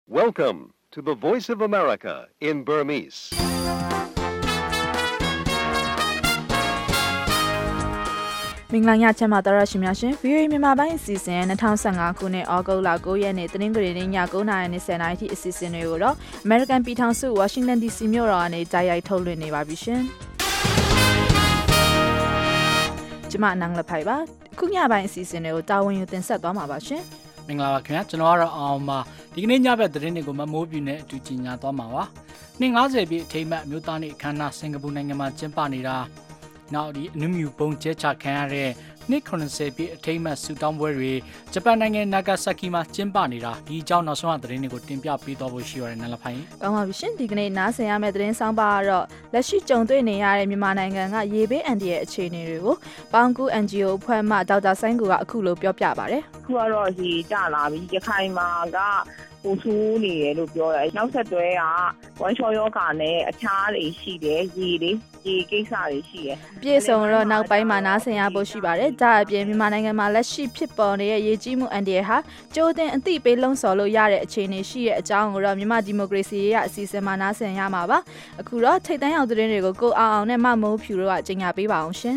Welcome to the Voice of America in Burmese. ။မင်္ဂလာညချမ်းပါတော်ရရှိများရှင် VOA မြန်မာပိုင်းအစီအစဉ်2015ခုနှစ်ဩဂုတ်လ9ရက်နေ့တနင်္ဂနွေနေ့ည9:00နာရီနဲ့10:00နာရီထိအစီအစဉ်တွေကိုတော့ American ပြည်ထောင်စု Washington DC မြို့တော်ကနေတိုက်ရိုက်ထုတ်လွှင့်နေပါပြီရှင်။ကျွန်မနန်းလဖိုင်ပါခုညပိုင်းအစီအစဉ်တွေကိုတာဝန်ယူတင်ဆက်သွားမှာပါရှင်။မင်္ဂလာပါခင်ဗျာကျွန်တော်ကတော့အောင်ပါဒီကနေ့ညဘက်သတင်းတွေကိုမမိုးပြူနဲ့အတူကြီးညာသွားမှာပါ။နှစ်90ပြည့်အထိမ်းအမှတ်အမျိုးသားနေ့အခမ်းအနားစင်ကာပူနိုင်ငံမှာကျင်းပနေတာနောက်ဒီအနုမြူပုံကျဲချခံရတဲ့နှစ်90ပြည့်အထိမ်းအမှတ်ဆူတောင်းပွဲတွေဂျပန်နိုင်ငံနာဂါဆာကီမှာကျင်းပနေတာဒီအကြောင်းနောက်ဆုံးသတင်းတွေကိုတင်ပြပေးသွားဖို့ရှိရတယ်နန်းလဖိုင်။ကောင်းပါပြီရှင်ဒီကနေ့နားဆင်ရမယ့်သတင်းဆောင်ပါကတော့လက်ရှိကြုံတွေ့နေရတဲ့မြန်မာနိုင်ငံကရေဘေးအန္တရာယ်အခြေအနေတွေကိုပေါင်ကူ NGO အဖွဲ့မှဒေါက်တာဆိုင်းကူကအခုလိုပြောပြပါဗျ။အခုကတော့ရေကျလာပြီရခိုင်မှာကပိုဆိုးနေတယ်လို့ပြောတယ်နောက်ဆက်တွဲကဝမ်းလျှောယောဂါနဲ့အခြားတွေရှိတယ်ရေကိစ္စတွေရှိတယ်ပြည်စုံတော့နောက်ပိုင်းမှာနားဆင်ရဖို့ရှိပါတယ်ဒါအပြင်မြန်မာနိုင်ငံမှာလက်ရှိဖြစ်ပေါ်နေတဲ့ရေကြီးမှုအန္တရာယ်ဟာကြိုတင်အသိပေးလှုံ့ဆော်လို့ရတဲ့အခြေအနေရှိတဲ့အကြောင်းကိုတော့မြန်မာဒီမိုကရေစီရဲ့အစီအစဉ်မှာနားဆင်ရမှာပါအခုတော့ထိတ်တန့်ရောက်သတင်းတွေကိုကိုအောင်နဲ့မမိုးဖြူတို့ကကြီးညာပေးပါအောင်ရှင်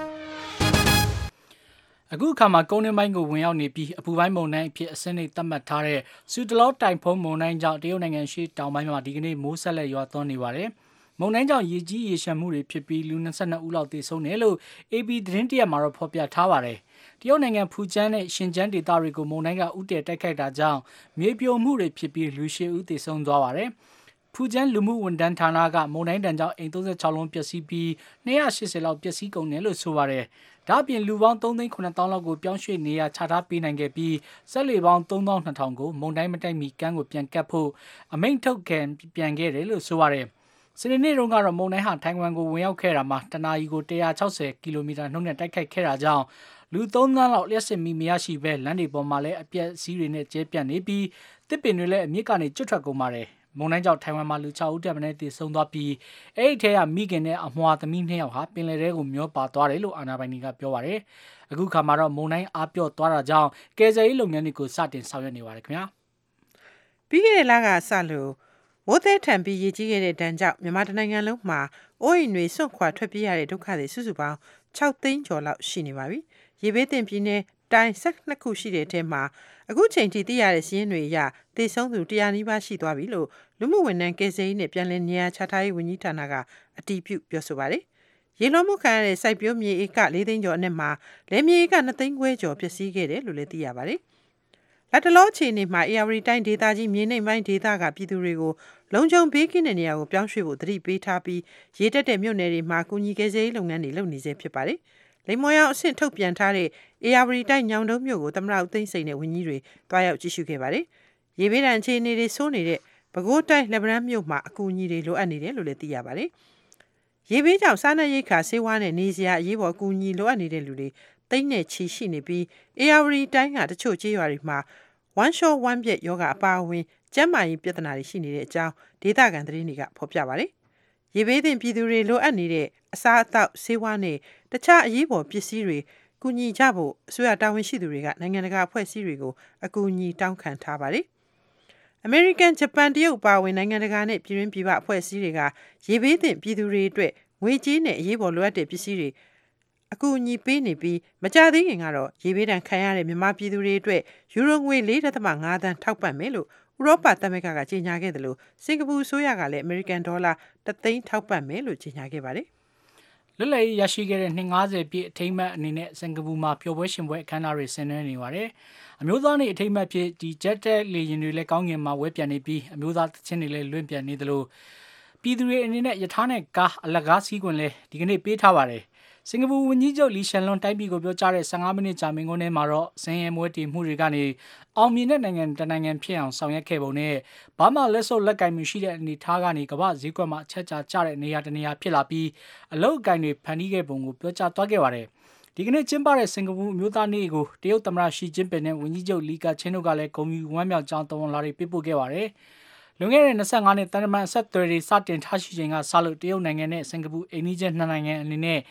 အခုအခါမှာကုန်းတွင်းပိုင်းကိုဝင်ရောက်နေပြီးအပူပိုင်းမုန်တိုင်းအဖြစ်အဆင့်နှိပ်သတ်မှတ်ထားတဲ့ဆူတလောတိုင်ဖုန်းမုန်တိုင်းကြောင့်တရုတ်နိုင်ငံရှိတောင်ပိုင်းမှာဒီကနေ့မိုးဆက်လက်ရွာသွန်းနေပါတယ်။မုန်တိုင်းကြောင့်ရေကြီးရေရှမ်းမှုတွေဖြစ်ပြီးလူ22ဦးလောက်သေဆုံးတယ်လို့ AB သတင်းတရက်မှာတော့ဖော်ပြထားပါတယ်။တရုတ်နိုင်ငံဖူကျန်းနဲ့ရှင်ကျန်းဒေသတွေကိုမုန်တိုင်းကဥတည်တိုက်ခိုက်တာကြောင့်မြေပြိုမှုတွေဖြစ်ပြီးလူ8ဦးသေဆုံးသွားပါတယ်။ဖူကျန်းလူမှုဝန်ထမ်းဌာနကမုန်တိုင်းတန်ကြောင့်အိမ်36လုံးပျက်စီးပြီး280လောက်ပျက်စီးကုန်တယ်လို့ဆိုပါတယ်။ဒါ့အပြင်လူပေါင်း3,900လောက်ကိုပြောင်းရွှေ့နေရချထားပေးနိုင်ခဲ့ပြီးဆက်လေပေါင်း32,000ကိုမုန်တိုင်းမတိုက်မီကမ်းကိုပြန်ကပ်ဖို့အမိန့်ထုတ်ပြန်ခဲ့တယ်လို့ဆိုပါတယ်။စနေနေ့တုန်းကတော့မုန်တိုင်းဟာထိုင်ဝမ်ကိုဝင်ရောက်ခဲ့တာမှာတနအီကို160ကီလိုမီတာနှုန်းနဲ့တိုက်ခိုက်ခဲ့တာကြောင့်လူ3သန်းလောက်လျှက်စစ်မီမရရှိပဲလမ်းတွေပေါ်မှာလည်းအပြက်စီးတွေနဲ့ကျဲပြန့်နေပြီးတစ်ပင်တွေလည်းအမြင့်ကနေကျွတ်ထွက်ကုန်ပါတယ်။မုန်တိုင်းကြောင့်ထိုင်ဝမ်မှာလူ6ဦးတက်မင်းသေဆုံးသွားပြီးအဲ့ဒီထဲကမိခင်နဲ့အမွှာသမီး2ယောက်ဟာပင်လယ်ထဲကိုမျောပါသွားတယ်လို့အာဏာပိုင်တွေကပြောပါတယ်။အခုခါမှာတော့မုန်တိုင်းအားပြော့သွားတာကြောင့်ကယ်ဆယ်ရေးလုပ်ငန်းတွေကိုစတင်ဆောင်ရွက်နေပါတယ်ခင်ဗျာ။ပြီးခဲ့တဲ့လကစလို့မိုးသည်ထန်ပြီးရေကြီးခဲ့တဲ့တန်းကြောင့်မြန်မာနိုင်ငံလုံးမှာအိုးအိမ်တွေစွန့်ခွာထွက်ပြေးရတဲ့ဒုက္ခတွေစုစုပေါင်း6သိန်းကျော်လောက်ရှိနေပါပြီ။ရေဘေးသင့်ပြည်နယ်တိုင်း12ခုရှိတဲ့အထက်မှာအခုချိန်ထိသိရတဲ့စာရင်းတွေအရသေဆုံးသူ100နီးပါးရှိသွားပြီလို့လူမှုဝန်ထမ်းကယ်ဆယ်ရေးနဲ့ပြည်내နေရာချထားရေးဝန်ကြီးဌာနကအတည်ပြုပြောဆိုပါတယ်။ရေလွှမ်းမှုခံရတဲ့စိုက်ပျိုးမြေဧက4သိန်းကျော်အနက်မှာလယ်မြေဧက2သိန်းခွဲကျော်ပျက်စီးခဲ့တယ်လို့လည်းသိရပါတယ်။လက်တလောအခြေအနေမှာ AR တိုင်းဒေသကြီးမြေနိမ့်ပိုင်းဒေသကပြည်သူတွေကိုလုံခြုံဘေးကင်းတဲ့နေရာကိုပြောင်းရွှေ့ဖို့သတိပေးထားပြီးရေတက်တဲ့မြို့နယ်တွေမှာကုညီကယ်ဆယ်ရေးလုပ်ငန်းတွေလုပ်နေစေဖြစ်ပါတယ်။လိမ္မော်ရောင်အဆင့်ထုတ်ပြန်ထားတဲ့ AR တိုင်းညောင်တုံးမြို့ကိုသမ္မတဦးသိန်းစိန်နဲ့ဝန်ကြီးတွေတွားရောက်ကြည့်ရှုခဲ့ပါတယ်။ရေဘေးဒဏ်အခြေအနေတွေဆိုးနေတဲ့ပဲခူးတိုင်းလက်ဗရန်မြို့မှာအကူအညီတွေလိုအပ်နေတယ်လို့လည်းသိရပါတယ်။ရေဘေးကြောင့်စားနပ်ရိက္ခာဆေးဝါးနဲ့နေစရာအရေးပေါ်အကူအညီလိုအပ်နေတဲ့လူတွေသိန်းနဲ့ချီရှိနေပြီး AR တိုင်းကတချို့ကျေးရွာတွေမှာဝမ်းလျှောဝမ်းပြက်ယောဂအပါအဝင်ကျန်းမာရေးပြဿနာတွေရှိနေတဲ့အကြောင်းဒေသခံသတင်းတွေကဖော်ပြပါတယ်။ရေဘေးသင့်ပြည်သူတွေလိုအပ်နေတဲ့အစားအသောက်ဆေးဝါးနဲ့တခြားအရေးပေါ်ပစ္စည်းတွေကူညီကြဖို့အစိုးရတာဝန်ရှိသူတွေကနိုင်ငံတကာအဖွဲ့အစည်းတွေကိုအကူအညီတောင်းခံထားပါတယ်။ American, Japan တရုတ်ပါဝင်နိုင်ငံတကာနဲ့ပြည်တွင်းပြည်ပအဖွဲ့အစည်းတွေကရေဘေးသင့်ပြည်သူတွေအတွက်ငွေကြေးနဲ့အရေးပေါ်လိုအပ်တဲ့ပစ္စည်းတွေအကူအညီပေးနေပြီးမကြသေးခင်ကတော့ရေဘေးဒဏ်ခံရတဲ့မြန်မာပြည်သူတွေအတွက်ယူရိုငွေ4.5 သန်းထောက်ပံ့မယ်လို့ဥရောပသမဂ္ဂကကြေညာခဲ့တယ်လို့စင်ကာပူအစိုးရကလည်း American ဒေါ်လာ1သိန်းထောက်ပံ့မယ်လို့ကြေညာခဲ့ပါတယ်လွတ်လပ်ရေးရရှိခဲ့တဲ့နှစ်90ပြည့်အထိမ်းအမှတ်အနေနဲ့စင်ကာပူမှာပျော်ပွဲရှင်ပွဲအခမ်းအနားတွေဆင်နွှဲနေပါတယ်။အမျိုးသားနေ့အထိမ်းအမှတ်ဖြစ်ဒီဂျက်တက်လေယာဉ်တွေလည်းကောင်းကင်မှာဝဲပြန်နေပြီးအမျိုးသားသချင်းတွေလည်းလွင့်ပြန်နေသလိုပြည်သူတွေအနေနဲ့ယထာနဲ့ကားအလကားစီးခွင့်လည်းဒီကနေ့ပေးထားပါတယ်။စင်ကာပူဝန်ကြီးချုပ်လီရှန်လွန်တိုင်းပြည်ကိုပြောကြားတဲ့15မိနစ်ကြာမိန့်ခွန်းထဲမှာတော့စင်ရဲမွေးတည်မှုတွေကနေအောင်မြင်တဲ့နိုင်ငံတနိုင်ငံဖြစ်အောင်ဆောင်ရွက်ခဲ့ပုံနဲ့ဘာမှလက်စုပ်လက်ကင်မှုရှိတဲ့အနေအထားကနေကမ္ဘာဈေးကွက်မှာအချက်ချကျတဲ့နေရာတနေရာဖြစ်လာပြီးအလုတ်အကင်တွေဖန်တီးခဲ့ပုံကိုပြောကြားသွားခဲ့ပါတယ်။ဒီကနေ့ကျင်းပတဲ့စင်ကာပူအမျိုးသားနေ့ကိုတရုတ်သမ္မတရှီကျင်းပင်နဲ့ဝန်ကြီးချုပ်လီကာချင်းတို့ကလည်းဂုဏ်ယူဝမ်းမြောက်ကြောင်းတော်ဝန်လာတွေပေးပို့ခဲ့ပါတယ်။လွန်ခဲ့တဲ့25နှစ်တန်တမန်အဆက်အသွယ်တွေစတင်ထားရှိချိန်ကစလို့တရုတ်နိုင်ငံနဲ့စင်ကာပူအိမ်နီးချင်းနှစ်နိုင်ငံအနေနဲ့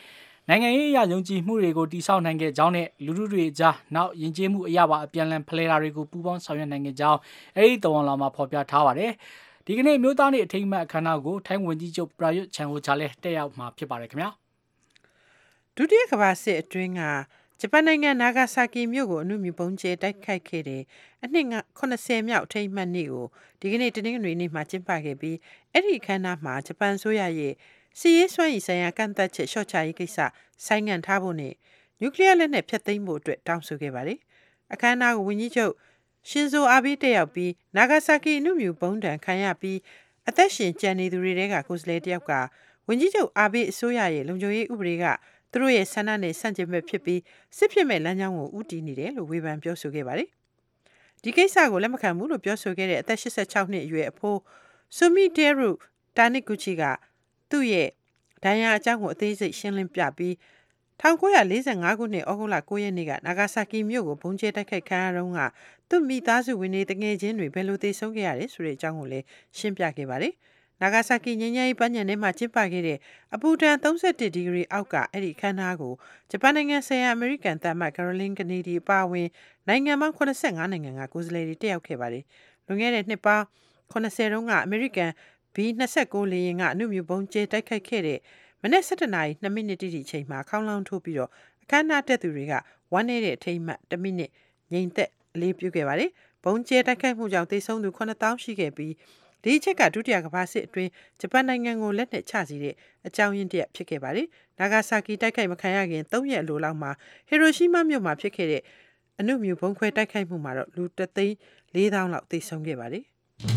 နိုင်ငံရေးအရယုံကြည်မှုတွေကိုတိစောက်နိုင်ခဲ့ကြောင်းနဲ့လူထုတွေကြားနောက်ယဉ်ကျေးမှုအရာပါအပြန်လန်ဖလှယ်တာတွေကိုပူးပေါင်းဆောင်ရွက်နိုင်ခဲ့ကြောင်းအဲဒီတော်ဝန်လာမှာဖော်ပြထားပါတယ်ဒီကနေ့မျိုးသားနေ့အထိမ်းအမှတ်အခမ်းအနားကိုထိုင်းဝန်ကြီးချုပ်ပရာယွတ်ချန်ဟိုချာလည်းတက်ရောက်မှာဖြစ်ပါတယ်ခင်ဗျာဒုတိယကမ္ဘာစစ်အတွင်းကဂျပန်နိုင်ငံနာဂါဆာကီမြို့ကိုအနုမြူပုံကျဲတိုက်ခိုက်ခဲ့တဲ့အနှစ်80မြောက်အထိမ်းအမှတ်နေ့ကိုဒီကနေ့တနင်္ဂနွေနေ့မှာကျင်းပခဲ့ပြီးအဲ့ဒီအခမ်းအနားမှာဂျပန်ဆိုရရဲ့စီရေးစွမ်းရည်ဆိုင်ရာကန့်သတ်ချက်ရှော့ချရေးကိစ္စဆိုင်းငံ့ထားဖို့နဲ့နျူကလ িয়ার လက်နက်ဖျက်သိမ်းဖို့အတွက်တောင်းဆိုခဲ့ပါတယ်အခမ်းအနားကိုဝန်ကြီးချုပ်ရှင်ဇိုအာဘေးတက်ရောက်ပြီးနာဂါဆာကီအနုမြူပုံတံခံရပြီးအသက်ရှင်ကျန်နေသူတွေကကိုယ်စားလှယ်တယောက်ကဝန်ကြီးချုပ်အာဘေးအစိုးရရဲ့လုံခြုံရေးဥပဒေကသူတို့ရဲ့ဆန္ဒနဲ့ဆန့်ကျင်ဘက်ဖြစ်ပြီးစစ်ဖြစ်မဲ့လမ်းကြောင်းကိုဥတီနေတယ်လို့ဝေဖန်ပြောဆိုခဲ့ပါတယ်ဒီကိစ္စကိုလက်မခံဘူးလို့ပြောဆိုခဲ့တဲ့အသက်86နှစ်အရွယ်အဖိုးဆူမီတဲရုတာနစ်ဂူချီကသူ့ရဲ့ဒဏ်ရာအကြောင်းကိုအသေးစိတ်ရှင်းလင်းပြပြီး1945ခုနှစ်ဩဂုတ်လ9ရက်နေ့ကနာဂါဆာကီမြို့ကိုဘုံကျဲတိုက်ခိုက်ခံရတော့ကသူ့မိသားစုဝင်တွေတငယ်ချင်းတွေဘယ်လိုသေဆုံးခဲ့ရတယ်ဆိုတဲ့အကြောင်းကိုလည်းရှင်းပြခဲ့ပါတယ်နာဂါဆာကီငြိမ်းချမ်းရေးပန်းခြံထဲမှာကျင်းပခဲ့တဲ့အပူဒဏ်31ဒီဂရီအောက်ကအဲ့ဒီအခမ်းအနားကိုဂျပန်နိုင်ငံဆိုင်ရာအမေရိကန်သမ္မတကယ်ရိုလင်းကနေဒီအပါအဝင်နိုင်ငံပေါင်း85နိုင်ငံကကိုယ်စားလှယ်တွေတက်ရောက်ခဲ့ပါတယ်လွန်ခဲ့တဲ့နှစ်ပေါင်း80တုန်းကအမေရိကန် B-29 လေယာဉ်ကအနုမြူပုံကျဲတိုက်ခိုက်ခဲ့တဲ့မနေ့17နာရီ2မိနစ်တိတိချိန်မှာခေါင်းလောင်းထိုးပြီးတော့အခမ်းအနားတက်သူတွေကဝမ်းနေတဲ့အထိမ်းအမှတ်1မိနစ်ငြိမ်သက်အလေးပြုခဲ့ပါတယ်ဘုံကျဲတိုက်ခိုက်မှုကြောင့်သေဆုံးသူ9000ရှိခဲ့ပြီးဒီအချက်ကဒုတိယကမ္ဘာစစ်အတွင်းဂျပန်နိုင်ငံကိုလက်နက်ချစီတဲ့အကြောင်းရင်းတစ်ဖြစ်ခဲ့ပါတယ်။နာဂါဆာကီတိုက်ခိုက်မခံရခင်3ရက်အလိုလောက်မှာဟီရိုရှီးမားမြို့မှာဖြစ်ခဲ့တဲ့အနုမြူဘုံခွဲတိုက်ခိုက်မှုမှာတော့လူ3,400,000လောက်သေဆုံးခဲ့ပါတယ်။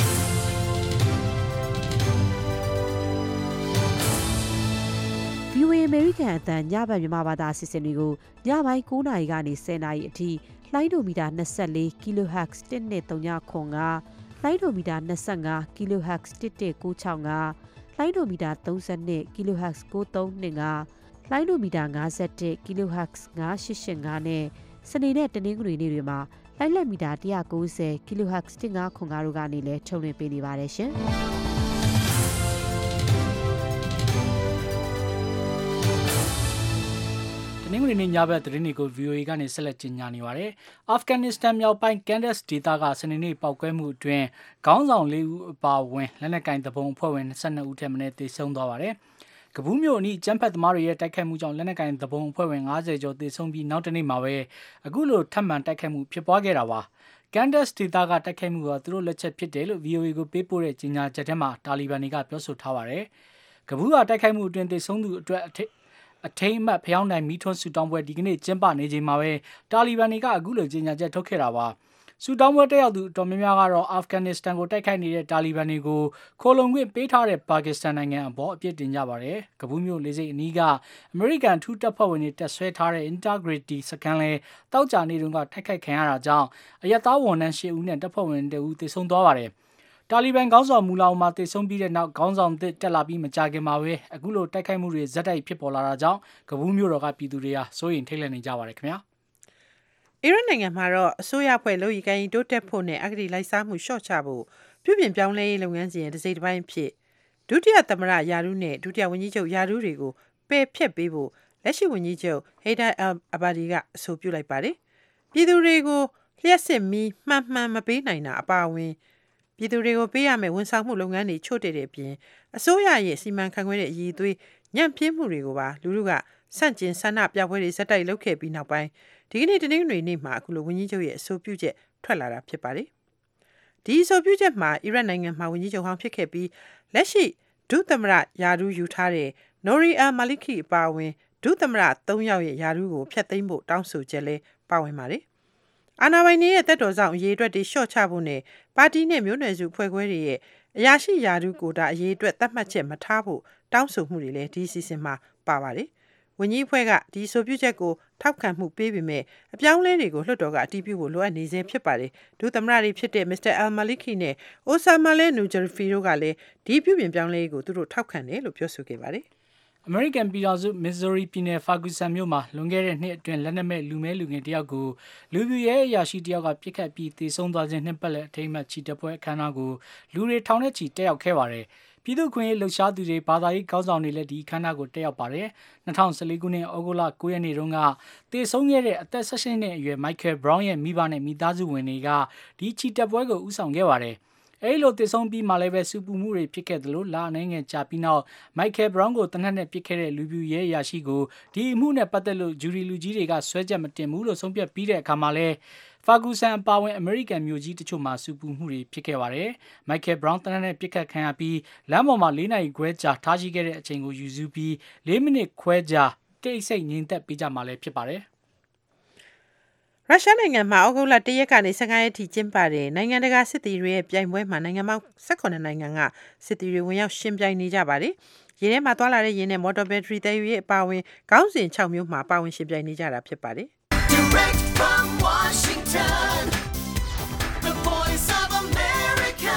VOA American အသံညဘက်မြန်မာဘာသာအစီအစဉ်တွေကိုညပိုင်း9:00နာရီကနေ10:00နာရီအထိလိုင်းဒိုမီတာ24 kHz 1.395လိုင်းဒိုမီတာ25 kHz 1.665လိုင်းဒိုမီတာ32 kHz 9325လိုင်းဒိုမီတာ51 kHz 9885နဲ့စနေနဲ့တနင်္ဂနွေနေ့တွေမှာလိုင်းလက်မီတာ190 kHz 1505တို့ကနေလည်းထုတ်လွှင့်ပေးနေပါတယ်ရှင်တနင်္ဂနွေနေ့ညဘက်သတင်းတွေကို VOA ကနေဆက်လက်ကြီးညာနေပါတယ်။အာဖဂန်နစ္စတန်မြောက်ပိုင်း Kandahar ဒေသကစနေနေ့ပောက်ကွဲမှုအတွင်းခေါင်းဆောင်4ဦးအပါအဝင်လက်နက်ကင်တပုံအဖွဲ့ဝင်22ဦးထက်မနည်းသေဆုံးသွားပါတယ်။ကဘူးမြို့အနီးကျန်းဖက်သမားတွေရဲ့တိုက်ခိုက်မှုကြောင့်လက်နက်ကင်တပုံအဖွဲ့ဝင်90ကျော်သေဆုံးပြီးနောက်တနေ့မှာပဲအခုလိုထပ်မံတိုက်ခိုက်မှုဖြစ်ပွားခဲ့တာပါ။ Kandahar ဒေသကတိုက်ခိုက်မှုကသူတို့လက်ချက်ဖြစ်တယ်လို့ VOA ကိုပေးပို့တဲ့ကြေညာချက်ထဲမှာတာလီဘန်တွေကပြောဆိုထားပါတယ်။ကဘူးကတိုက်ခိုက်မှုအတွင်းသေဆုံးသူအတွက်အထိမ်းအမှတ်ဖျောင်းနိုင်မီထွန်းဆူတောင်းပွဲဒီကနေ့ကျင်းပနေချိန်မှာပဲတာလီဘန်တွေကအခုလိုကြေညာချက်ထုတ်ခဲ့တာပါဆူတောင်းပွဲတက်ရောက်သူအတော်များများကတော့အာဖဂန်နစ္စတန်ကိုတိုက်ခိုက်နေတဲ့တာလီဘန်တွေကိုခိုလုံခွင့်ပေးထားတဲ့ပါကစ္စတန်နိုင်ငံအပေါ်အပြစ်တင်ကြပါတယ်ကဘူးမြို့လေဆိပ်အနီးကအမေရိကန်ထူးတပ်ဖွဲ့ဝင်တွေတက်ဆွဲထားတဲ့ Integrity စကန်လဲတောက်ကြနေတုန်းကတိုက်ခိုက်ခံရတာကြောင့်အရသားဝန်ထမ်း10ဦးနဲ့တပ်ဖွဲ့ဝင်2ဦးသေဆုံးသွားပါတယ်တာလီဘန်ခေါင်းဆောင်မူလာအူမာတေဆုံးပြီးတဲ့နောက်ခေါင်းဆောင်သစ်တက်လာပြီးမကြခင်မှာပဲအခုလိုတိုက်ခိုက်မှုတွေဇက်တိုက်ဖြစ်ပေါ်လာတာကြောင့်ကဘူးမြို့တော်ကပြည်သူတွေဟာစိုးရိမ်ထိတ်လန့်နေကြပါတယ်ခင်ဗျာအီရတ်နိုင်ငံမှာတော့အစိုးရဖွဲ့လို့ရခိုင်တိုးတက်ဖို့နဲ့အဂတိလိုက်စားမှုလျှော့ချဖို့ပြုပြင်ပြောင်းလဲရေးလုပ်ငန်းစဉ်တစ်စိတ်တစ်ပိုင်းဖြစ်ဒုတိယသမ္မတယာရုနဲ့ဒုတိယဝန်ကြီးချုပ်ယာရုတွေကိုပယ်ဖျက်ပေးဖို့လက်ရှိဝန်ကြီးချုပ်ဟေဒါအယ်အဘာဒီကအဆိုပြုလိုက်ပါတယ်ပြည်သူတွေကိုလျှက်စစ်မီးမှန်မပေးနိုင်တာအပါအဝင်ပြည်သူတွေကိုပေးရမယ့်ဝန်ဆောင်မှုလုပ်ငန်းတွေချို့တဲ့တဲ့အပြင်အစိုးရရဲ့စီမံခန့်ခွဲတဲ့အရေးအသွေးညံ့ဖျင်းမှုတွေကိုပါလူလူကဆန့်ကျင်ဆန္ဒပြပွဲတွေဇက်တိုက်လုပ်ခဲ့ပြီးနောက်ပိုင်းဒီကနေ့တနင်္ဂနွေနေ့မှာအခုလိုဝန်ကြီးချုပ်ရဲ့အဆိုပြုချက်ထွက်လာတာဖြစ်ပါတယ်ဒီအဆိုပြုချက်မှာအီရတ်နိုင်ငံမှာဝန်ကြီးချုပ်ဟောင်းဖြစ်ခဲ့ပြီးလက်ရှိဒုသမ္မတယာဒူးယူထားတဲ့နိုရီအာမာလီကီအပါအဝင်ဒုသမ္မတ3ယောက်ရဲ့ယာဒူးကိုဖျက်သိမ်းဖို့တောင်းဆိုချက်လဲပါဝင်ပါတယ်အာဏာပိုင်တွေရဲ့တက်တော်ဆောင်အရေးအတွက်တွေရှော့ချဖို့နဲ့ပါတီနဲ့မျိုးနွယ်စုဖွဲ့ခွဲတွေရဲ့အရာရှိယာဒူးကိုတာအရေးအတွက်သတ်မှတ်ချက်မထားဖို့တောင်းဆိုမှုတွေလည်းဒီစီစဉ်မှာပါပါတယ်။ဝန်ကြီးအဖွဲ့ကဒီဆိုပြုချက်ကိုထောက်ခံမှုပေးပေမဲ့အပြောင်းလဲတွေကိုလွှတ်တော်ကအတည်ပြုဖို့လိုအပ်နေစေဖြစ်ပါတယ်။ဒုသမ္မတတွေဖြစ်တဲ့မစ္စတာအယ်မာလီကီနဲ့အိုဆာမာလဲနူဂျယ်ဖီတို့ကလည်းဒီပြုပြင်ပြောင်းလဲရေးကိုသူတို့ထောက်ခံတယ်လို့ပြောဆိုခဲ့ပါတယ်။ American ပြည်တော်စု Missouri ပြည်နယ် Ferguson မြို့မှာလွန်ခဲ့တဲ့နှစ်အတွင်းလက်နက်မဲ့လူမဲလူငယ်တယောက်ကိုလူပြရဲအရာရှိတယောက်ကပြစ်ခတ်ပြီးသေဆုံးသွားခြင်းနှစ်ပတ်လည်အထိမ်းအမှတ်ချီတက်ပွဲအခမ်းအနားကိုလူတွေထောင်နဲ့ချီတက်ရောက်ခဲ့ပါတယ်။ပြည်သူ့ခွင့်ရေးလှုပ်ရှားသူတွေဘာသာရေးခေါင်းဆောင်တွေလည်းဒီအခမ်းအနားကိုတက်ရောက်ပါတယ်။2014ခုနှစ်ဩဂုတ်လ9ရက်နေ့တုန်းကသေဆုံးခဲ့တဲ့အသက်16နှစ်အရွယ် Michael Brown ရဲ့မိဘနဲ့မိသားစုဝင်တွေကဒီချီတက်ပွဲကိုဦးဆောင်ခဲ့ပါတယ်။အဲလိုတည်ဆုံးပြီးမှလည်းပဲစူပူမှုတွေဖြစ်ခဲ့သလိုလာအနေငယ်ကြာပြီးနောက် Michael Brown ကိုတနက်နဲ့ပြစ်ခဲ့တဲ့လူပြူရဲအရာရှိကိုဒီအမှုနဲ့ပတ်သက်လို့ဂျူရီလူကြီးတွေကဆွဲချက်မတင်ဘူးလို့ဆုံးဖြတ်ပြီးတဲ့အခါမှာလဲFerguson အပါအဝင် American မြို့ကြီးတချို့မှာစူပူမှုတွေဖြစ်ခဲ့ပါတယ်။ Michael Brown တနက်နဲ့ပြစ်ခတ်ခံရပြီးလမ်းပေါ်မှာ4နာရီခွဲကြာထားရှိခဲ့တဲ့အချိန်ကိုယူဆပြီး4မိနစ်ခွဲကြာတိတ်ဆိတ်ငြိမ်သက်ပေးကြမှာလည်းဖြစ်ပါတယ်။ရုရှားနိုင်ငံမှာဩဂုတ်လ1ရက်ကနေ15ရက်ထိကျင်းပတဲ့နိုင်ငံတကာစစ်သည်တွေရဲ့ပြိုင်ပွဲမှာနိုင်ငံပေါင်း18နိုင်ငံကစစ်သည်တွေဝင်ရောက်ရှင်ပြိုင်နေကြပါတယ်။ရင်းထဲမှာသွားလာတဲ့ရင်းနဲ့မော်တော်ဘက်ထရီသယ်ယူရေးအပါအဝင်ခေါင်းစဉ်6မျိုးမှာပါဝင်ရှင်ပြိုင်နေကြတာဖြစ်ပါတယ်။ Direct from Washington, the voice of America,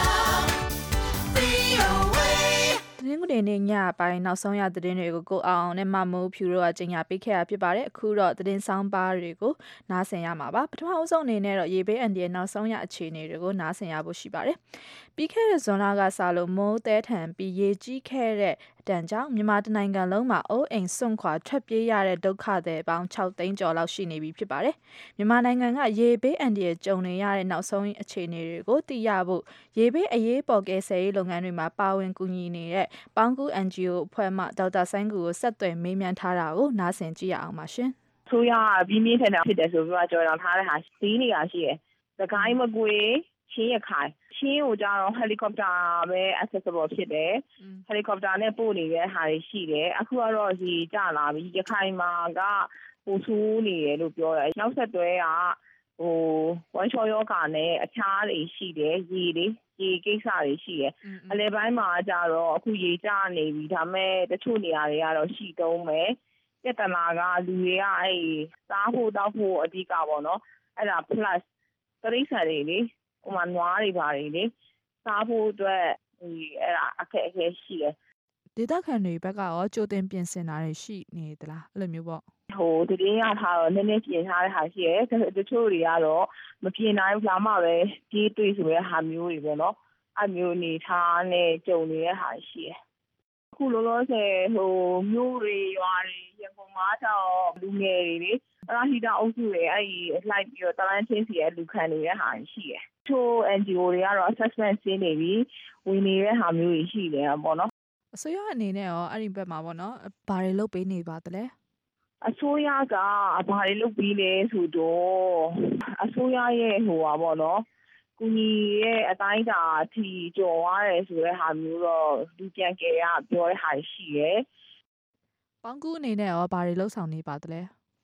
VOA. တင်းငွေနေညပိုင်းနောက်ဆုံးရသတင်းတွေကိုကိုအောင်နဲ့မမိုးဖြူတို့ကကြီးညာပေးခဲ့တာဖြစ်ပါတယ်အခုတော့သတင်းဆောင်ပါတွေကိုနားဆင်ရမှာပါပထမအဆုံးအနေနဲ့တော့ရေဘေးအန်ဒီရဲ့နောက်ဆုံးရအခြေအနေတွေကိုနားဆင်ရဖို့ရှိပါတယ်ပြီးခဲ့တဲ့ဇွန်လကစလို့မိုးတဲထန်ပြီးရေကြီးခဲ့တဲ့အတန်ကြောင့်မြန်မာတိုင်းနိုင်ငံလုံးမှာအိုးအိမ်စွန့်ခွာထွက်ပြေးရတဲ့ဒုက္ခသည်ပေါင်း6သိန်းကျော်လောက်ရှိနေပြီဖြစ်ပါတယ်မြန်မာနိုင်ငံကရေဘေးအန်ဒီရဲ့ကြုံနေရတဲ့နောက်ဆုံးအခြေအနေတွေကိုသိရဖို့ရေဘေးအရေးပေါ်ကယ်ဆယ်ရေးလုပ်ငန်းတွေမှာပါဝင်ကူညီနေတဲ့ပေါင်းကူ NGO အဖွဲ့မှဒေါက်တာဆိုင်းကူကိုဆက်သွယ်မေးမြန်းထားတာကိုနားဆင်ကြည့်ရအောင်ပါရှင်။ဆိုရပြင်းပြင်းထန်ထန်ဖြစ်တယ်ဆိုပြီးတော့ကြော်ထားတဲ့ဟာဒီနေရာရှိတယ်။သခိုင်းမကွေချင်းရခိုင်ချင်းကိုကြတော့ helicopter ပဲ accessible ဖြစ်တယ်။ helicopter နဲ့ပို့နေတဲ့ဟာတွေရှိတယ်။အခုကတော့ဒီကျလာပြီရခိုင်မှာကပိုဆိုးနေတယ်လို့ပြောတယ်။နောက်ဆက်တွဲကဝမ်းလျှောယောဂါနဲ့အခြားတွေရှိတယ်ရေကိစ္စတွေရှိတယ်အလဲပိုင်းမှာကြတော့အခုရေကျနေပြီဒါမဲ့တချို့နေရာတွေကတော့ရှိတုံးမယ်ပြဿနာကလူတွေကစားဖို့တောက်ဖို့အဓိကပေါ့နော်အဲ့ဒါ plus တရိတ်ဆန်တွေလေဟိုမှာနွားတွေပါတယ်လေစားဖို့အတွက်အဲ့ဒါအခက်အခဲရှိတယ်ဒေသခံတွေဘက်ကရောကြိုတင်ပြင်ဆင်တာတွေရှိနေသလားအဲ့လိုမျိုးပေါ့တည်ရထားတော့နည်းနည်းပြင်ထားတဲ့ဟာရှိတယ်တချို့တွေကတော့မပြင်နိုင်ဘူးလာမှပဲပြေးတွေ့ဆိုတဲ့ဟာမျိုးတွေပေါ့နော်အမျိုးနေထားနဲ့ကြုံနေတဲ့ဟာရှိတယ်အခုလောလောဆယ်မျိုးတွေရွာတွေရန်ကုန်မှာတော့လူငယ်တွေလေအရာဟိတအုပ်စုတွေလိုက်ပြီးတော့တလန်းချင်းစီရဲ့လူခံနေတဲ့ဟာရှိတယ်ချို့ NGO တွေကတော့ assessment ဆင်းနေပြီဝင်နေတဲ့ဟာမျိုးတွေရှိတယ်ပေါ့နော်အစိုးရအနေနဲ့ရောအဲ့ဒီဘက်မှာပေါ့နော်ဘာတွေလုပ်ပေးနေပါသလဲအစိုးရကဘာတွေလုပ်ပြီးလဲဆိုတော့အစိုးရရဲ့ပေါ့နော်ကူညီရဲ့အတိုင်းတာအထိကြော်ရတယ်ဆိုတဲ့ဟာမျိုးတော့လူပြန်ကယ်ရပြောတဲ့ဟာရှိရယ်ပေါင်းကူအနေနဲ့ရောဘာတွေလှုပ်ဆောင်နေပါသလဲ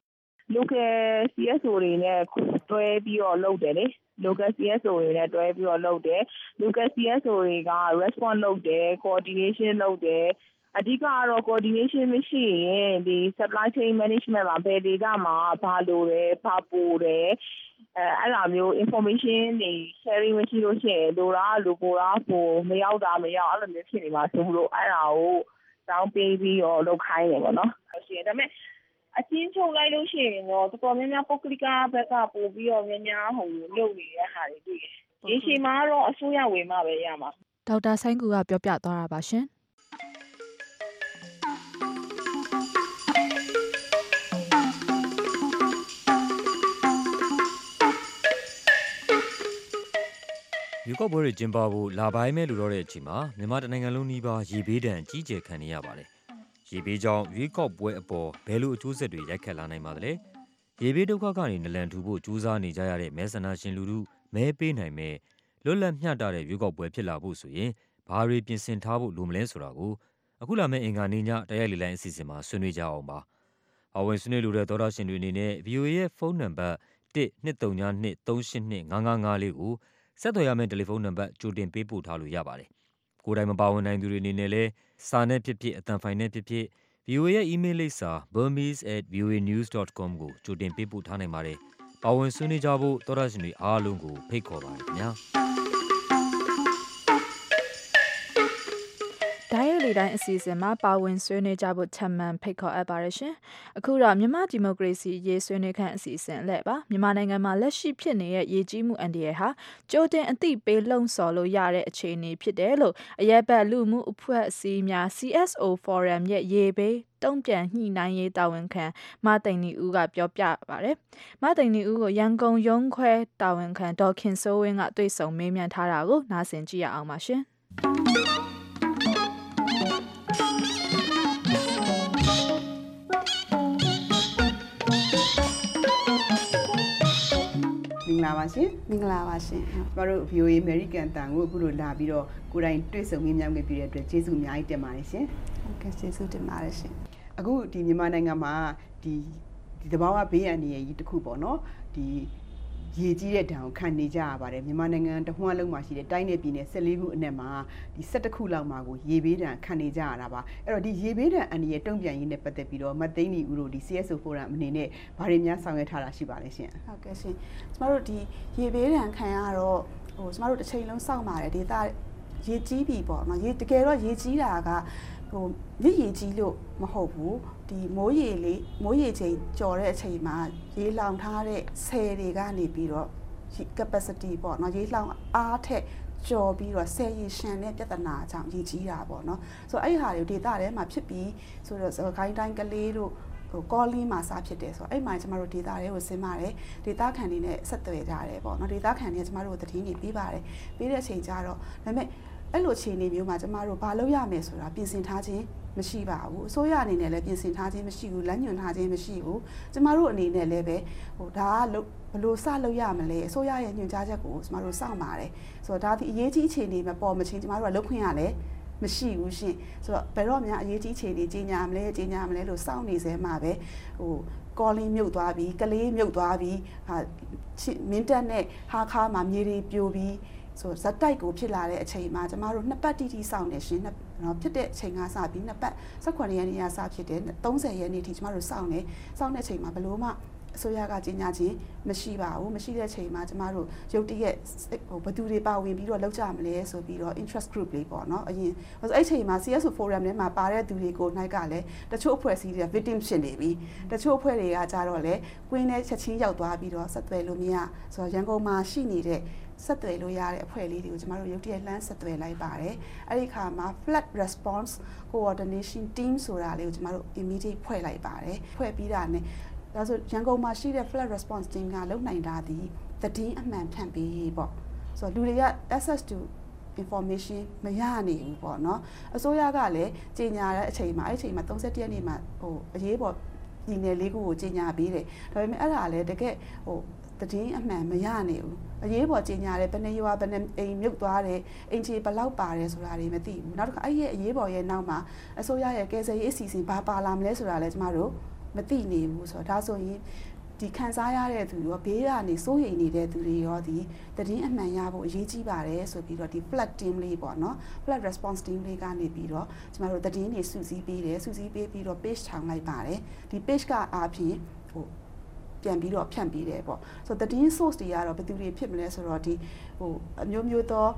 local CSO တွေနဲ့တွဲပြီးတော့လုပ်တယ်လေ local CSO တွေနဲ့တွဲပြီးတော့လုပ်တယ် local CSO တွေက response လုပ်တယ် coordination လုပ်တယ်အဓိကကတော့ coordination မရှိရင်ဒီ supply chain management မှာဘယ်ဒေသမှာဘာလိုတယ်ဘာပိုတယ်အဲ့လိုမျိုး information တွေ sharing မရှိလို့ရှိရင်လိုတာလိုပိုတာပိုမရောက်တာမရောက်အဲ့လိုမျိုးဖြစ်နေမှာဆိုလို့အဲ့ဒါကိုတောင်းပေးပြီးတော့လုပ်ခိုင်းတယ်ပေါ့နော်ရှိရင်ဒါပေမဲ့အချင်းချုပ်လိုက်လို့ရှိရင်တော့တော်တော်များများပုဂ္ဂလိကဘက်ကပို့ပြီးတော့များများလုပ်နေတဲ့ဟာတွေတွေ့တယ်ဒီအချိန်မှာတော့အစိုးရဝင်မှပဲရမှာဒေါက်တာဆိုင်းကူကပြောပြသွားတာပါရှင်ရွေးကောက်ပွဲတွေကျင်းပဖို့လာပိုင်းမဲ့လိုတော့တဲ့အချိန်မှာမြန်မာတိုင်းနိုင်ငံလုံးနီးပါးရေဘေးဒဏ်ကြီးကျယ်ခံနေရပါတယ်။ရေဘေးကြောင့်ရွေးကောက်ပွဲအပေါ်ဘယ်လိုအကျိုးဆက်တွေရိုက်ခတ်လာနိုင်ပါသလဲ။ရေဘေးဒုက္ခကနေနလန်ထူဖို့ကြိုးစားနေကြရတဲ့မဲဆန္ဒရှင်လူထုမဲပေးနိုင်မဲ့လွတ်လပ်မျှတတဲ့ရွေးကောက်ပွဲဖြစ်လာဖို့ဆိုရင်ဘာတွေပြင်ဆင်ထားဖို့လိုမလဲဆိုတာကိုအခုလာမယ့်အင်္ဂါနေ့ညတရားလေလိုင်းအစီအစဉ်မှာဆွေးနွေးကြအောင်ပါ။အဝင်ဆွေးနွေးလိုတဲ့သောတာရှင်တွေအနေနဲ့ VOA ရဲ့ဖုန်းနံပါတ်123238555လေးကိုဆက်သွယ်ရမယ့်တယ်လီဖုန်းနံပါတ်ကြိုတင်ပေးပို့ထားလို့ရပါတယ်။ကိုယ်တိုင်မပါဝင်နိုင်သူတွေအနေနဲ့လည်းစာနဲ့ဖြစ်ဖြစ်အသံဖိုင်နဲ့ဖြစ်ဖြစ် VOA ရဲ့ email လိပ်စာ burmese@voanews.com ကိုကြိုတင်ပေးပို့ထားနိုင်ပါတယ်။ပါဝင်ဆွေးနွေးကြဖို့သောတာရှင်တွေအားလုံးကိုဖိတ်ခေါ်ပါတယ်ခင်ဗျာ။တိုင်းရည်တိုင်းအစီအစဉ်မှာပါဝင်ဆွေးနွေးကြဖို့ထပ်မံဖိတ်ခေါ်အပ်ပါရရှင်အခုတော့မြန်မာဒီမိုကရေစီရေးဆွေးနွေးခန့်အစီအစဉ်လဲပါမြန်မာနိုင်ငံမှာလက်ရှိဖြစ်နေတဲ့ရေးကြီးမှုအန်ဒီရဟာကြိုတင်အသိပေးလှုံ့ဆော်လို့ရတဲ့အခြေအနေဖြစ်တယ်လို့အရက်ဘက်လူမှုအဖွဲ့အစည်းများ CSO Forum ရဲ့ရေဘေးတုံ့ပြန်ညှိနှိုင်းရေးတာဝန်ခံမသိန်နီဦးကပြောပြပါတယ်မသိန်နီဦးကိုရန်ကုန်ရုံးခွဲတာဝန်ခံဒေါ်ခင်စိုးဝင်းကတွေ့ဆုံမေးမြန်းထားတာကိုနားဆင်ကြည့်ရအောင်ပါရှင်မင်္ဂလာပါရှင်မင်္ဂလာပါရှင်ကျမတို့ VOA American တန်ကိုအခုလိုလာပြီးတော့ကိုယ်တိုင်တွေ့ဆုံမေးမြန်းခွင့်ပြုတဲ့အတွက်ကျေးဇူးအများကြီးတင်ပါတယ်ရှင်ဟုတ်ကဲ့ကျေးဇူးတင်ပါတယ်ရှင်အခုဒီမြန်မာနိုင်ငံမှာဒီသဘာဝဘေးအန္တရာယ်ကြီးတစ်ခုပေါ့နော်ဒီရေကြီးတဲ့ဒဏ်ကိုခံနေကြရပါတယ်မြန်မာနိုင်ငံတဝှမ်းလုံးမှာရှိတဲ့တိုင်းနယ်ပြည်နယ်14ခုအနက်မှာဒီ17ခုလောက်မှာကိုရေဘေးဒဏ်ခံနေကြရတာပါအဲ့တော့ဒီရေဘေးဒဏ်အန္တရာယ်တုံ့ပြန်ရေးနဲ့ပတ်သက်ပြီးတော့မသိန်းနီဦးတို့ဒီ CSO Forum အနေနဲ့ဘာတွေများဆောင်ရွက်ထားတာရှိပါလဲရှင်ဟုတ်ကဲ့ရှင်ကျမတို့ဒီရေဘေးဒဏ်ခံရတော့ကျမတို့တစ်ချိန်လုံးစောင့်ပါတယ်ဒေတာရေကြီးပြီပေါ့နော်ရေတကယ်တော့ရေကြီးတာကမြစ်ရေကြီးလို့မဟုတ်ဘူးဒီမိုးရေချိန်ကျော်တဲ့အချိန်မှာရေလောင်ထားတဲ့ဆယ်တွေကနေပြီးတော့ capacity ပေါ့နော်ရေလောင်အားထက်ကျော်ပြီးတော့ဆယ်ရေရှမ်းတဲ့ပြဿနာကြောင့်ရေကြီးတာပေါ့နော်ဆိုတော့အဲ့ဟာတွေဒေတာထဲမှာဖြစ်ပြီးဆိုတော့ခိုင်းတိုင်းကလေးတို့ကောလင်းမှာစားဖြစ်တယ်ဆိုတော့အဲ့မှာကျမတို့ဒေတာတွေကိုဆင်းပါတယ်ဒေတာခံတွေနဲ့ဆက်သွယ်ကြတယ်ပေါ့နော်ဒေတာခံတွေကျမတို့သတင်းတွေပေးပါတယ်ပေးတဲ့အချိန်ကျတော့ဒါပေမဲ့အဲ့လိုအခြေအနေမျိုးမှာကျမတို့ဘာလုပ်ရမလဲဆိုတာပြင်ဆင်ထားခြင်းမရှိပါဘူးအစိုးရအနေနဲ့လည်းပြင်ဆင်ထားခြင်းမရှိဘူးလမ်းညွှန်ထားခြင်းမရှိဘူးကျမတို့အနေနဲ့လည်းပဲဒါကဘလို့စလုပ်ရမလဲအစိုးရရဲ့ညွှန်ကြားချက်ကိုကျမတို့စောင့်ပါတယ်ဆိုတော့ဒါဒီအရေးကြီးအခြေအနေမှာပေါ်မချင်းကျမတို့ကလုပ်ခွင့်ရလဲမရှိဘူးရှင်ဆိုတော့ဘယ်တော့မှအရေးကြီးအခြေအနေကြီးညာမလဲလို့စောင့်နေစဲမှာပဲကောလင်းမြုပ်သွားပြီးကလေးမြုပ်သွားပြီးမင်းတက်နဲ့ဟာခါမှာမြေတွေပြိုပြီးဆိုဇက်တိုက်ကိုဖြစ်လာတဲ့အချိန်မှာကျမတို့နှစ်ပတ်တိတိစောင့်နေရှင်နော်ဖြစ်တဲ့အချိန်ကစပြီးနှစ်ပတ်18ရက်နေ့ကစဖြစ်တယ်30ရက်နေ့ထိကျမတို့စောင့်တဲ့အချိန်မှာဘလို့မှအစိုးရကကြီးညာခြင်းမရှိပါဘူးမရှိတဲ့အချိန်မှာကျမတို့ရုပ်တရက်ဘသူတွေပါဝင်ပြီးတော့လောက်ကြမလဲဆိုပြီးတော့ interest group လေးပေါ့နော်အရင်အဲ့ချိန်မှာ CSO forum ထဲမှာပါတဲ့သူတွေကိုနိုင်ကလည်းတချို့အဖွဲ့အစည်းတွေ victim ဖြစ်နေပြီတချို့အဖွဲ့တွေကကြတော့လေကွင်းနဲ့ချက်ချင်းရောက်သွားပြီးတော့ဆက်သွယ်လို့မရဆိုတော့ရန်ကုန်မှာရှိနေတဲ့ဆက်သွယ်လို့ရတဲ့အဖွဲ့လေးတွေကိုကျမတို့ရုပ်တရက်လှမ်းဆက်သွယ်လိုက်ပါတယ်အဲ့ဒီခါမှာ flood response coordination team ဆိုတာလေးကိုကျမတို့ immediate ဖွဲ့လိုက်ပါတယ်ဖွဲ့ပြီးတာနဲ့ဒါဆိုရန်ကုန်မှာရှိတဲ့ flood response team ကလုပ်နိုင်တာဒီသတင်းအမှန်ဖြန့်ပေးပေါ့ဆိုတော့လူတွေက access to information မရနိုင်ဘူးပေါ့နော်အစိုးရကလည်းကြေညာတဲ့အချိန်မှာအဲ့အချိန်မှာ31ရက်နေ့မှာအရေးပေါ်ပြည်နယ်လေးခုကိုကြေညာပေးတယ်ဒါပေမဲ့အဲ့ဒါလည်းတကယ်သတင်းအမှန်မရနိုင်ဘူးအရေးပေါ်ကြီးညာတယ်ဘယ်နှရွာဘယ်နှအိမ်မြုပ်သွားတယ်အိမ်ခြေဘယ်လောက်ပါတယ်ဆိုတာတွေမသိဘူးနောက်တစ်ခါအဲ့ရဲ့အရေးပေါ်ရဲ့နောက်မှာအစိုးရရဲ့ကယ်ဆယ်ရေးအစီအစဉ်ဘာပါလာမလဲဆိုတာလည်းကျမတို့မသိနေဘူးဆိုတော့ဒါဆိုရင်ဒီခံစားရတဲ့သူရောဘေးကနေစိုးရိမ်နေတဲ့သူတွေရောဒီသတင်းအမှန်ရဖို့အရေးကြီးပါတယ်ဆိုပြီးတော့ဒီ flood team လေးပေါ့နော် flood response team လေးကနေပြီးတော့ကျမတို့သတင်းတွေစုစည်းပေးတယ်စုစည်းပေးပြီးတော့ page ထောင်လိုက်ပါတယ်ဒီ page ကအားဖြင့်ပြန်ပြီးတော့ဖြန့်ပေးတယ်ပေါ့ဆိုတော့သတင်း source တွေကတော့ဘယ်သူတွေဖြစ်မလဲဆိုတော့ဒီအမျိုးသော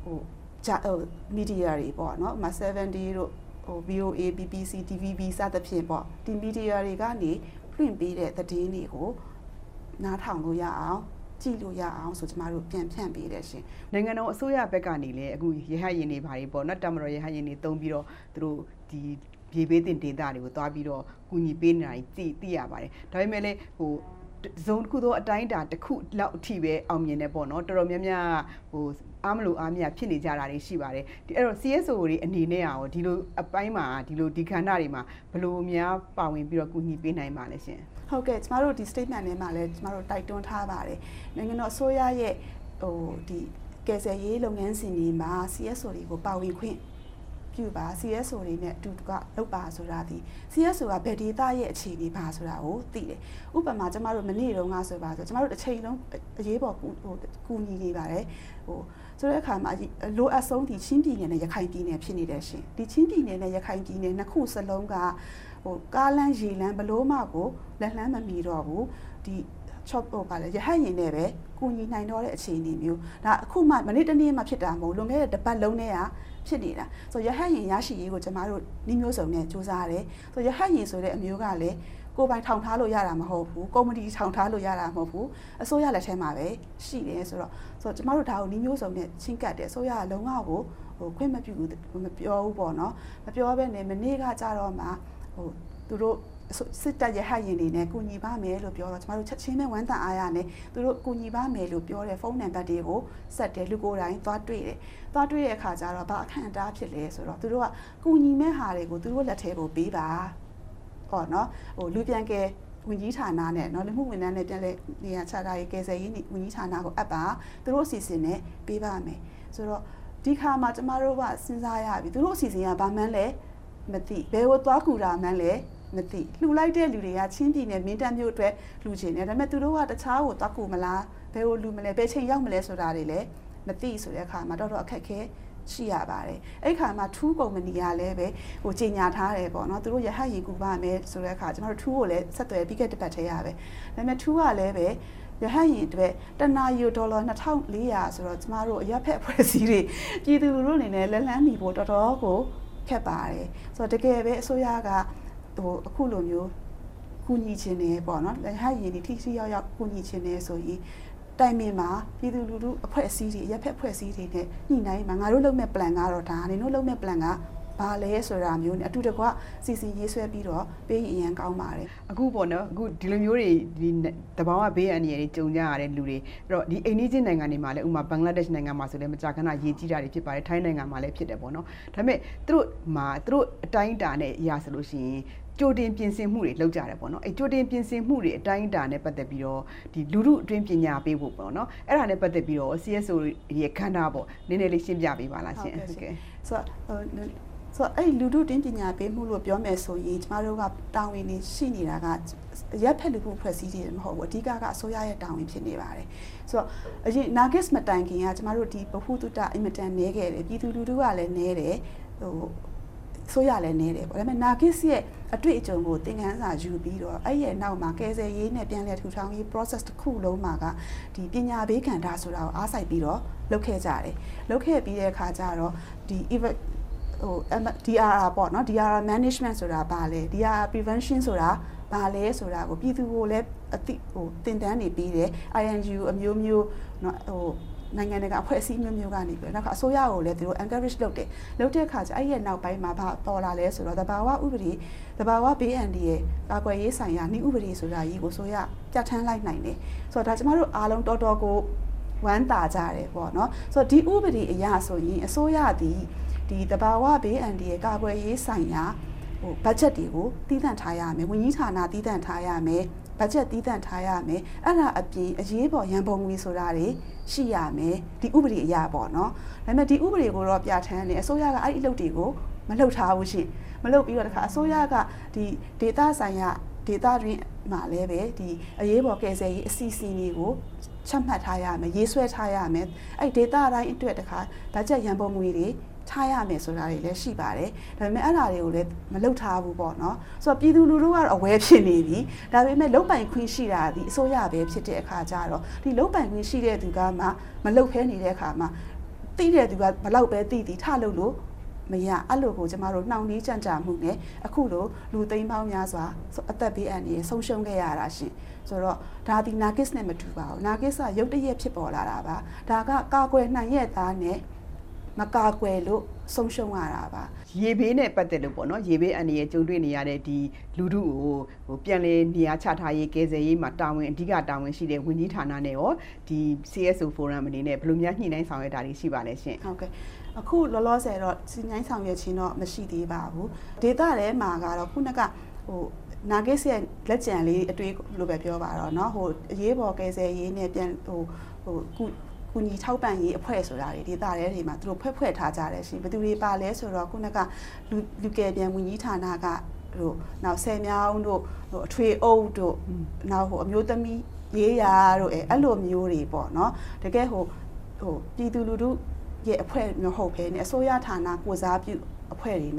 media တွေပေါ့နော်ဥပမာ7D တို့VOA BBC TVB စသဖြင့်ပေါ့ဒီ media တွေကနေဖွင့်ပေးတဲ့သတင်းတွေကိုနားထောင်လို့ရအောင်ကြည့်လို့ရအောင်ဆိုကျမတို့ပြန်ဖြန့်ပေးတယ်ရှင်နိုင်ငံတော်အစိုးရဘက်ကနေလည်းအခုရဟရင်တွေဘာတွေပေါ့နော်တမတော်ရဟရင်တွေတုံးပြီးတော့သူတို့ဒီရေဘေးတင်ဒေသတွေကိုသွားပြီးတော့ကူညီပေးနေတာသိရပါတယ်ဒါပေမဲ့လည်းဇုံတစ်ခုသောအတိုင်းအတာတစ်ခုလောက်အထိပဲအောင်မြင်နေပေါ့နော်တော်တော်များများအားမလို့အားမရဖြစ်နေကြတာတွေရှိပါတယ်အဲ့တော့ CSO တွေအနေနဲ့ရောဒီလိုအပိုင်းမှာဒီခန္ဓာတွေမှာဘယ်လိုများပါဝင်ပြီးတော့ကူညီပေးနိုင်ပါလဲရှင်ဟုတ်ကဲ့ကျမတို့ဒီ statement ထဲမှာလည်းကျမတို့တိုက်တွန်းထားပါတယ်နိုင်ငံတော်အစိုးရရဲ့ဒီကယ်ဆယ်ရေးလုပ်ငန်းစဉ်တွေမှာ CSO တွေကိုပါဝင်ခွင့်ပြုပါ CSO တွေနဲ့အတူတူကလုပ်ပါဆိုတာဒီ CSO ကဘယ်ဒေသရဲ့အခြေအနေပါဆိုတာကိုသိတယ်ဥပမာကျမတို့မနေ့တုန်းကဆိုပါဆိုကျမတို့တစ်ချိန်လုံးအရေးပေါ်ကူညီနေပါတယ်ဆိုတဲ့အခါမှာလိုအပ်ဆုံးဒီချင်းပြည်နယ်နဲ့ရခိုင်ပြည်နယ်ဖြစ်နေတယ်ရှင်ဒီချင်းပြည်နယ်နဲ့ရခိုင်ပြည်နယ်နှစ်ခုစလုံးကကားလမ်းရေလမ်းဘလို့မှကိုလက်လန်းမမီတော့ဘူးဒီချော့ပါလေရဟတ်ရင်နဲ့ပဲကူညီနိုင်တော့တဲ့အခြေအနေမျိုးဒါအခုမှမနေ့တနေ့မှဖြစ်တာမဟုတ်လွန်ခဲ့တဲ့တစ်ပတ်လုံးနဲ့ကဖြစ်နေတာဆိုရဟတ်ရင်ရရှိရေးကိုကျမတို့နှီးမျိုးစုံနဲ့စူးစမ်းရတယ်ဆိုရဟတ်ရင်ဆိုတဲ့အမျိုးကလည်းကိုယ်ပိုင်ထောင်ထားလို့ရတာမဟုတ်ဘူးကော်မတီထောင်ထားလို့ရတာမဟုတ်ဘူးအစိုးရလက်ထဲမှာပဲရှိတယ်ဆိုတော့ကျမတို့ဒါကိုနှီးမျိုးစုံနဲ့ချင်းကပ်တယ်အစိုးရကလုံးဝကိုခွင့်မပြုဘူးမပြောဘူးပေါ့နော်မပြောဘဲနဲ့မနေ့ကကြတော့မှသူတို့စစ်တပ်ရဟတ်ရင်တွေနဲ့ကူညီပါမယ်လို့ပြောတော့ကျမတို့ချက်ချင်းပဲဝမ်းသာအားရနဲ့သူတို့ကူညီပါမယ်လို့ပြောတဲ့ဖုန်းနံပါတ်တွေကိုဆက်တယ်လူကိုယ်တိုင်သွားတွေ့တယ်သွားတွေ့တဲ့အခါကျတော့ဘာအခန့်အတားဖြစ်လဲဆိုတော့သူတို့ကကူညီမဲ့ဟာတွေကိုသူတို့လက်ထဲကိုပေးပါပေါ့နော်လူပြန်ကဲဝင်ကြီးဌာနနဲ့เนาะလူမှုဝန်ထမ်းနဲ့ပြန်လဲနေရာချထားရေးကယ်ဆယ်ရေးဝင်ကြီးဌာနကိုအပ်ပါသူတို့အစီအစဉ်နဲ့ပေးပါမယ်ဆိုတော့ဒီခါမှာကျမတို့ကစဉ်းစားရပြီသူတို့အစီအစဉ်ကဘာမှန်းလဲမသိဘယ်ကိုသွားကူတာမှန်းလဲမသိလှူလိုက်တဲ့လူတွေကချင်းပြည်နယ်မင်းတပ်မြို့အတွက်လှူချင်တယ်ဒါပေမဲ့သူတို့ကတခြားကိုသွားကူမလားဘယ်ကိုလှူမလဲဘယ်ချိန်ရောက်မလဲဆိုတာတွေလည်းမသိဆိုတဲ့အခါမှာတော်တော်အခက်ခဲရှိရပါတယ်အဲ့ခါမှာထူးကုမ္ပဏီကလည်းပဲကြီးညာထားတယ်ပေါ့နော်သူတို့ရဟတ်ရင်ကူပါမယ်ဆိုတဲ့အခါကျွန်တော်တို့ထူးကိုလည်းဆက်သွယ်ပြီးခဲ့တဲ့ပတ်ထဲရပဲဒါပေမဲ့ထူးကလည်းပဲရဟတ်ရင်အတွက်တနာရီဒေါ်လာ2400ဆိုတော့ကျမတို့အရက်ဖက်အဖွဲ့အစည်းတွေပြည်သူလူထုအနေနဲ့လက်လန်းမီဖို့တော်တော်ကိုခက်ပါတယ်ဆိုတော့တကယ်ပဲအစိုးရကအခုလိုမျိုးကူညီခြင်းနေပေါ့နော်ရဟတ်ရင်ဒီထိထိရောက်ကူညီခြင်းနေဆိုရင်တိုင်ပင်မှာပြည်သူလူထုအဖွဲ့အစည်းတွေရက်ဖက်အဖွဲ့အစည်းတွေနဲ့ညှိနှိုင်းမှာငါတို့လုပ်မဲ့ plan ကတော့ဒါနေတို့လုပ်မဲ့ plan ကဘာလဲဆိုတာမျိုးနဲ့အတူတကွစီစဉ်ရေးဆွဲပြီးတော့ပေးရင်အရန်ကောင်းပါတယ်အခုပေါ့နော်အခုဒီလိုမျိုးတွေဒီတဘာဝဘေးအန္တရာယ်တွေကြုံကြရတဲ့လူတွေအဲ့တော့ဒီအိန္ဒိယနိုင်ငံတွေမှာလည်းဥပမာဘင်္ဂလားဒေ့ရှ်နိုင်ငံမှာဆိုလည်းမကြာခဏရေကြီးတာတွေဖြစ်ပါတယ်ထိုင်းနိုင်ငံမှာလည်းဖြစ်တယ်ပေါ့နော်ဒါပေမဲ့သူတို့အတိုင်းအတာနဲ့အရာဆိုလို့ရှိရင်ကြိုတင်ပြင်ဆင်မှုတွေလုပ်ကြတယ်ပေါ့နော်အဲ့ကြိုတင်ပြင်ဆင်မှုတွေအတိုင်းအတာနဲ့ပတ်သက်ပြီးတော့ဒီလူထုအတွင်းပညာပေးဖို့ပေါ့နော်အဲ့ဒါနဲ့ပတ်သက်ပြီးတော့ CSO ရဲ့ခန္ဓာပေါ့နည်းနည်းလေးရှင်းပြပေးပါလားရှင်ဟုတ်ကဲ့ဆိုအဲ့လူထုတင်းပညာပေးမှုလို့ပြောမယ်ဆိုရင်ကျမတို့ကတာဝန်နေရှိနေတာကရက်ဖက်လူမှုဖွဲ့စည်းတယ်မဟုတ်ဘူးအဓိကကအစိုးရရဲ့တာဝန်ဖြစ်နေပါတယ်ဆိုတော့အရင် Nagis မတိုင်ခင်ကကျမတို့ဒီဗဟုသုတအင်မတန်နေခဲ့တယ်ပြည်သူလူထုကလည်းနေတယ်ဆိုရလည်းနေတယ်ပေါ့ဒါပေမဲ့ Nagis ရဲ့အတွေ့အကြုံကိုသင်ခန်းစာယူပြီးတော့အဲ့ရဲ့နောက်မှာကယ်ဆယ်ရေးနဲ့ပြန်လည်ထူထောင်ရေး process တစ်ခုလုံးမှာကဒီပညာပေးကဏ္ဍဆိုတာကိုအားစိုက်ပြီးတော့လုပ်ခဲ့ကြတယ်လုပ်ခဲ့ပြီးတဲ့အခါကျတော့ဒီ DRR ပေါ့နော် DRR management ဆိုတာဘာလဲ DRR prevention ဆိုတာဘာလဲဆိုတာကိုပြည်သူကိုလည်းသင်တန်းနေပြီးတယ် INGO အမျိုးမျိုးနိုင်ငံတကာအဖွဲ့အစည်းမျိုးမျိုးကနေပြီးတော့နောက်အစိုးရကိုလည်းသူတို့ encourage လုပ်တဲ့အခါကျအဲ့ရဲ့နောက်ပိုင်းမှာပေါ်လာလဲဆိုတော့သဘာဝဥပဒေသဘာဝဘေးအန္တရာယ်ကာကွယ်ရေးဆိုင်ရာနှီးဥပဒေဆိုတာကြီးကိုဆိုရပြဋ္ဌာန်းလိုက်နိုင်တယ်ဆိုတော့ဒါကျမတို့အားလုံးတော်တော်ကိုဝမ်းသာကြတယ်ပေါ့နော်ဆိုတော့ဒီဥပဒေအရဆိုရင်အစိုးရသည်ဒီသဘာဝဘေးအန္တရာယ်ကာကွယ်ရေးဆိုင်ရာဘတ်ဂျက်တွေကိုတည်တံ့ထားရမယ်ဝန်ကြီးဌာနတည်တံ့ထားရမယ်ဘတ်ဂျက်တည်တံ့ထားရမယ်အဲ့ဒါအပြင်အရေးပေါ်ရန်ပုံငွေဆိုတာတွေရှိရမယ်ဒီဥပဒေအရပေါ့နော်ဒါပေမဲ့ဒီဥပဒေကိုတော့ပြဋ္ဌာန်းတယ်အစိုးရကအဲ့ဒီအလုပ်တွေကိုမလုပ်ထားဘူးရှင်မလုပ်ပြီးတော့တခါအစိုးရကဒီ data ဆိုင်ရာ data တွင်မှာလည်းပဲဒီအရေးပေါ်ကယ်ဆယ်ရေးအစီအစဉ်တွေကိုချမှတ်ထားရမယ်ရေးဆွဲထားရမယ်အဲ့ data တိုင်းအတွက်တခါဘတ်ဂျက်ရန်ပုံငွေတွေထားရမယ်ဆိုတာတွေလည်းရှိပါတယ်ဒါပေမဲ့အဲ့ဒါတွေကိုလည်းမလုပ်ထားဘူးပေါ့နော်ဆိုတော့ပြည်သူလူထုကတော့အဝဲဖြစ်နေပြီဒါပေမဲ့လုပ်ပိုင်ခွင့်ရှိတာဒီအစိုးရပဲဖြစ်တဲ့အခါကျတော့ဒီလုပ်ပိုင်ခွင့်ရှိတဲ့သူကမှမလုပ်ဖဲနေတဲ့အခါမှာသိတဲ့သူကဘလောက်ပဲသိထလုပ်လို့မရအဲ့လိုကိုကျမတို့နှောင့်နှေးကြံ့ကြာမှုနဲ့အခုလိုလူသိန်းပေါင်းများစွာအသက်ဘေးအန္တရာယ်ဆုံးရှုံးခဲ့ရတာရှင်ဆိုတော့ဒါဒီ Nagis နဲ့မတူပါဘူး Nagis ကရုတ်တရက်ဖြစ်ပေါ်လာတာပါဒါကကာကွယ်နိုင်ရဲ့သားနဲ့မကာကွယ်လို့ဆုံးရှုံးရတာပါရေဘေးနဲ့ပတ်သက်လို့ပေါ့နော်ရေဘေးအန္တရာယ်ကြုံတွေ့နေရတဲ့ဒီလူထုကိုပြန်လည်နေရာချထားရေးကယ်ဆယ်ရေးမှာတာဝန်အဓိကတာဝန်ရှိတဲ့ဝန်ကြီးဌာနနဲ့ရောဒီ CSO forum အနေနဲ့ဘယ်လိုများညှိနှိုင်းဆောင်ရွက်တာတွေရှိပါလဲရှင်ဟုတ်ကဲ့အခုလောလောဆယ်တော့စီညိုင်းဆောင်ရွက်ခြင်းတော့မရှိသေးပါဘူးဒေတာထဲမှာကတော့ခုနကNagis ရဲ့လက်ကျန်လေးအတွေ့လို့ပဲပြောပါတော့เนาะအရေးပေါ်ကယ်ဆယ်ရေးနဲ့ပြန်ကူညီထောက်ပံ့ရေးအဖွဲ့ဆိုတာတွေဒေတာထဲတွေမှာသူတို့ဖွဲ့ထားကြတယ်ရှင်ဘယ်သူတွေပါလဲဆိုတော့ခုနကလူကယ်ပြန်ဝန်ကြီးဌာနကနောက်ဆယ်မြောင်းတို့အထွေအုပ်တို့နောက်အမျိုးသမီးရေးရာတို့အဲ့လိုမျိုးတွေပေါ့เนาะတကယ်ပြည်သူလူထုရဲ့အဖွဲ့မျိုးဟုတ်ပဲねအစိုးရဌာနကိုစားပြုအဖွဲ့တွေနဲ့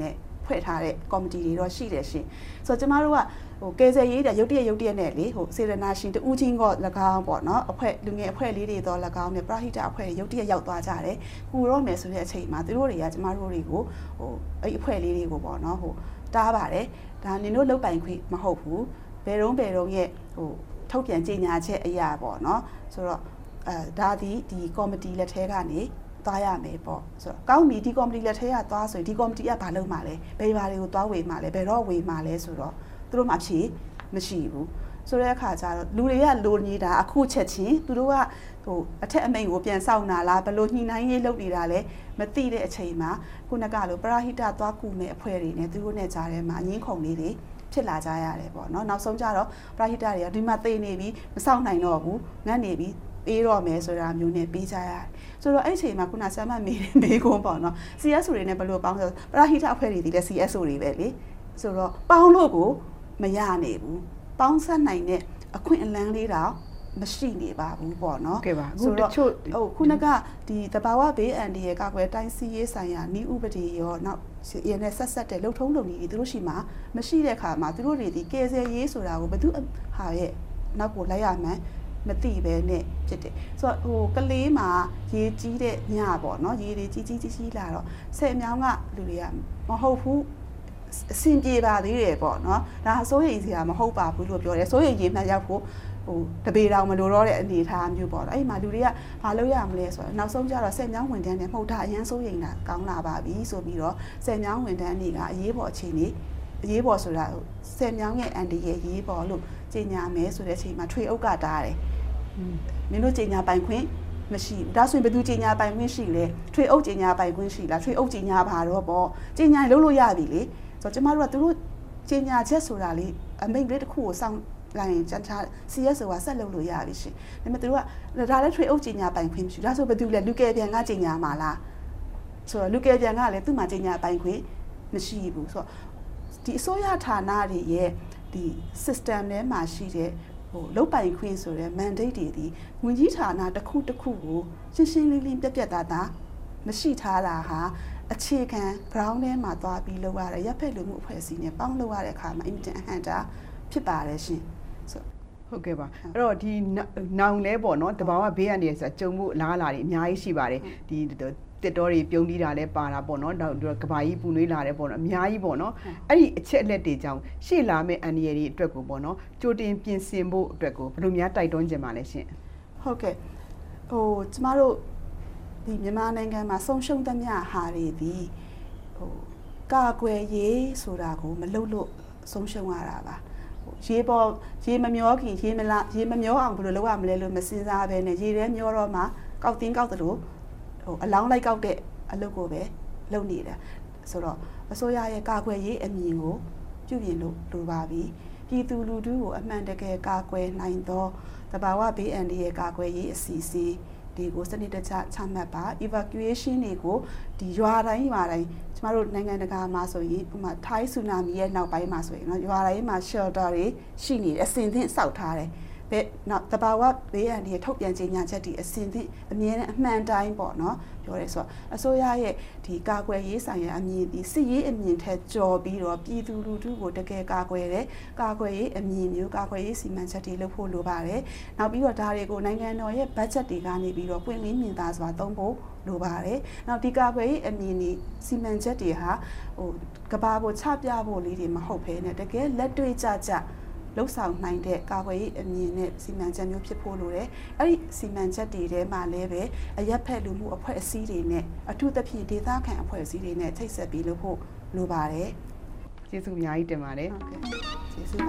ဖွဲ့ထားတဲ့ committee တွေတော့ရှိတယ်ရှင်ဆိုတော့ကျမတို့ကကယ်ဆယ်ရေးတဲ့ရုတ်တရက်နဲ့လေစေရနာရှင်တူးချင်းက၎င်းပေါ့နော်အဖွဲ့လူငယ်အဖွဲ့လေးတွေတော့၎င်းနဲ့ပရဟိတအဖွဲ့တွေရုတ်တရက်ရောက်သွားကြတယ်ကူတော့မယ်ဆိုတဲ့အချိန်မှာသူတို့တွေကကျမတို့တွေကိုအဲ့အဖွဲ့လေးတွေကိုပေါ့နော်တားပါတယ်ဒါနင်တို့လုတ်ပိုင်ခွင့်မဟုတ်ဘူးဘယ်တော့ရဲ့ထုတ်ပြန်ကြေညာချက်အရာပေါ့နော်ဆိုတော့ဒါဒီကော်မတီလက်ထဲကနေသွားရမယ်ပေါ့ဆိုတော့ကောင်းပြီဒီကော်မတီလက်ထဲကသွားဆိုရင်ဒီကော်မတီကဘာလုပ်မှာလဲဘယ်ဘာတွေကိုသွားဝေမှာလဲဘယ်တော့ဝေမှာလဲဆိုတော့သူတို့မှဖြေမရှိဘူးဆိုတဲ့အခါကျတော့လူတွေကလိုနေတာအခုချက်ချင်းသူတို့ကအထက်အမိန့်ကိုပြန်ဆောက်နာလားဘလို့ညှိနှိုင်းရေးလုပ်နေတာလဲမသိတဲ့အချိန်မှာခုနကလိုပရဟိတသွားကူမဲ့အဖွဲ့တွေနဲ့သူတို့နဲ့ကြားထဲမှာအငင်းခုန်လေးတွေဖြစ်လာကြရတယ်ပေါ့နော်နောက်ဆုံးကျတော့ပရဟိတတွေကဒီမှာသေနေပြီမဆောက်နိုင်တော့ဘူးငတ်နေပြီပေးတော့မယ်ဆိုတာမျိုးနဲ့ပေးကြရတယ်ဆိုတော့အဲ့အချိန်မှာခုနဆမ်မမေးခွန်းပေါ့နော် CSO တွေနဲ့ဘယ်လိုပေါင်းဆိုပရဟိတအဖွဲ့တွေဒီလဲ CSO တွေပဲလေဆိုတော့ပေါင်းလို့ကိုမရနိုင်ဘူးပေါင်းဆက်နိုင်တဲ့အခွင့်အလမ်းလေးတော့မရှိနေပါဘူးပေါ့နော်ဟုတ်ကဲ့ပါအခုတချို့ခုနကဒီတဘာဝဘေးအန္တရာယ်ကာကွယ်တိုင်းစီရေးဆိုင်ရာဤဥပဒေရောနောက်ရင်းနဲ့ဆက်တဲ့လှုပ်ထုံးလုပ်နည်းတွေသူတို့ရှိမှာမရှိတဲ့အခါမှာသူတို့တွေဒီကယ်ဆယ်ရေးဆိုတာကိုဘယ်သူဟာရဲ့နောက်ကိုလိုက်ရမှန်းမသိပဲနဲ့ဖြစ်တယ်ဆိုတော့ကလေးမှာရေကြီးတဲ့ညပေါ့နော်ရေတွေကြီးလာတော့ဆယ်မြောင်းကလူတွေကမဟုတ်ဘူးအဆင်ပြေပါသေးတယ်ပေါ့နော်ဒါစိုးရိမ်စရာမဟုတ်ပါဘူးလို့ပြောတယ်စိုးရိမ်ရင်မှတ်ရောက်ဖို့တပေတောင်မလိုတော့တဲ့အနေအထားမျိုးပေါ့အဲ့မှာလူတွေကဘာလုပ်ရမလဲဆိုတော့နောက်ဆုံးကျတော့ဆယ်မြောင်းဝန်ထမ်းတွေမှုတ်ထားအရန်စိုးရိမ်တာကောင်းလာပါပြီဆိုပြီးတော့ဆယ်မြောင်းဝန်ထမ်းတွေကအရေးပေါ်အခြေအနေအရေးပေါ်ဆိုတာဆယ်မြောင်းရဲ့အန်ဒီရဲ့ရေးပေါ်လို့ကြေညာမယ်ဆိုတဲ့အချိန်မှာထွေအုပ်ကတားတယ်မင်းတို့ကြေညာပိုင်ခွင့်မရှိဘူးဒါဆိုရင်ဘယ်သူကြေညာပိုင်ခွင့်ရှိလဲထွေအုပ်ကြေညာပိုင်ခွင့်ရှိလားထွေအုပ်ကြေညာပါတော့ပေါ့ကြေညာလုပ်လို့ရပြီလေဆိုတော့ကျမတို့ကသူတို့ကြေညာချက်ဆိုတာလေအမိန့်လေးတစ်ခုကိုစောင့်လိုက်ရင်ကျန်တာ CSO ကဆက်လုပ်လို့ရပြီရှင်ဒါပေမဲ့သူတို့ကဒါလည်းထွေအုပ်ကြေညာပိုင်ခွင့်မရှိဒါဆိုဘယ်သူလဲလူကယ်ပြန်ကကြေညာမှာလားဆိုတော့လူကယ်ပြန်ကလည်းသူ့မှာကြေညာပိုင်ခွင့်မရှိဘူးဆိုတော့ဒီအစိုးရဌာနတွေရဲ့ဒီ system ထဲမှာရှိတဲ့လုတ်ပိုင်ခွင့်ဆိုတဲ့ mandate တွေဒီဝင်ကြီးဌာနတစ်ခုကိုရှင်းလင်းပြတ်သားမရှိထားတာဟာအခြေခံ ground ထဲမှာသွားပြီးလုပ်ရတဲ့ရပ်ဖက်လူမှုအဖွဲ့အစည်းနဲ့ပေါင်းလုပ်ရတဲ့အခါမှာအင်တန်အဟန့်တာဖြစ်ပါတယ်ရှင်ဟုတ်ကဲ့ပါအဲ့တော့ဒီနောင်လဲပေါ့နော်တဘာဝဘေးအန္တရာယ်ဆိုတာကြုံမှုလားလာတွေအများကြီးရှိပါတယ်ဒီတစ်တော်တွေပြုံးတီးတာလဲပါတာပေါ့နော်ကဘာကြီးပူနွေးလာတယ်ပေါ့နော်အများကြီးပေါ့နော်အဲ့ဒီအချက်အလက်တွေကြောင့်ရှေ့လာမယ့်အန္တရာယ်တွေအတွက်ကိုပေါ့နော်ကြိုတင်ပြင်ဆင်ဖို့အတွက်ကိုဘယ်လိုများတိုက်တွန်းကြပါလဲရှင်ဟုတ်ကဲ့ကျမတို့ဒီမြန်မာနိုင်ငံမှာဆုံးရှုံးသမျှဟာတွေဒီကာကွယ်ရေးဆိုတာကိုမလုပ်လို့ဆုံးရှုံးရတာပါရေမမျောခင်ရေမမျောအောင်ဘယ်လိုလုပ်ရမလဲလို့မစင်စားပဲနဲ့ရေထဲမျောတော့မှကောက်တင်းကောက်တယ်လို့အလောင်းလိုက်ကောက်တဲ့အလုပ်ကိုပဲလုပ်နေတာဆိုတော့အစိုးရရဲ့ကာကွယ်ရေးအမြင်ကိုပြုပြင်လို့လိုပါပြီပြည်သူလူထုကိုအမှန်တကယ်ကာကွယ်နိုင်သောတဘာဝဘေးအန္တရာယ်ကာကွယ်ရေးအစီအစဉ်ဒီကိုစနစ်တကျချမှတ်ပါ evacuation တွေကိုဒီရွာတိုင်းကျမတို့နိုင်ငံတကာမှာဆိုရင်ဥပမာထိုင်းဆူနာမီရဲ့နောက်ပိုင်းမှာဆိုရင်ရွာတိုင်းမှာ shelter တွေရှိနေတယ်အစင်သင့်စောက်ထားတယ်နောက်တဘာဝဘေးအန္တရာယ်ထုတ်ပြန်ကြေညာချက်ဒီအစင်သင့်အမြဲတမ်းအမှန်တိုင်းပေါ့နော်ပြောရဲဆိုတော့အစိုးရရဲ့ဒီကာကွယ်ရေးဆိုင်ရာအမြင်ဒီစစ်ရေးအမြင်ထက်ကျော်ပြီးတော့ပြည်သူလူထုကိုတကယ်ကာကွယ်တဲ့ကာကွယ်ရေးအမြင်မျိုးကာကွယ်ရေးစီမံချက်တွေလုပ်ဖို့လိုပါတယ်နောက်ပြီးတော့ဒါတွေကိုနိုင်ငံတော်ရဲ့ budget တွေကနေပြီးတော့ပွင့်လင်းမြင်သာစွာသုံးဖို့လိုပါတယ်နောက်ဒီကာကွယ်ရေးအမြင်ဒီစီမံချက်တွေဟာကဘာကိုချပြဖို့လေးတွေမဟုတ်ဘဲနဲ့တကယ်လက်တွေ့ကြလှုပ်ဆောင်နိုင်တဲ့ကာကွယ်ရေးအမြင်နဲ့စီမံချက်မျိုးဖြစ်ဖို့လိုတယ်။အဲ့ဒီစီမံချက်တွေထဲမှာလည်းပဲအရက်ဖက်လူမှုအဖွဲ့အစည်းတွေနဲ့အထူးသဖြင့်ဒေသခံအဖွဲ့အစည်းတွေနဲ့ချိတ်ဆက်ပြီးလုပ်ဖို့လိုပါတယ်။ကျေးဇူးအများကြီးတင်ပါတယ်။ဟုတ်ကဲ့။ကျေးဇူးပါ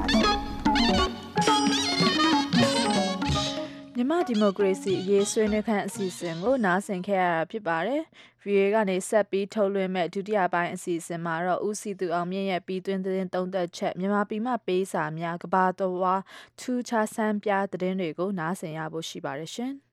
မြန်မာဒီမိုကရေစီအရေးဆွေးနွေးခန့်အစီအစဉ်ကိုနားဆင်ခဲ့ရတာဖြစ်ပါတယ်။ VOA ကနေဆက်ပြီးထုတ်လွှင့်မဲ့ဒုတိယပိုင်းအစီအစဉ်မှာတော့ဦးစီသူအောင်မြင့်ရဲ့ပြီးတွင်သတင်းသုံးသက်ချက်မြန်မာပြည်မှပေးစာများကဘာတော်ဝါထူးခြားဆန်းပြသတင်းတွေကိုနားဆင်ရဖို့ရှိပါတယ်ရှင်။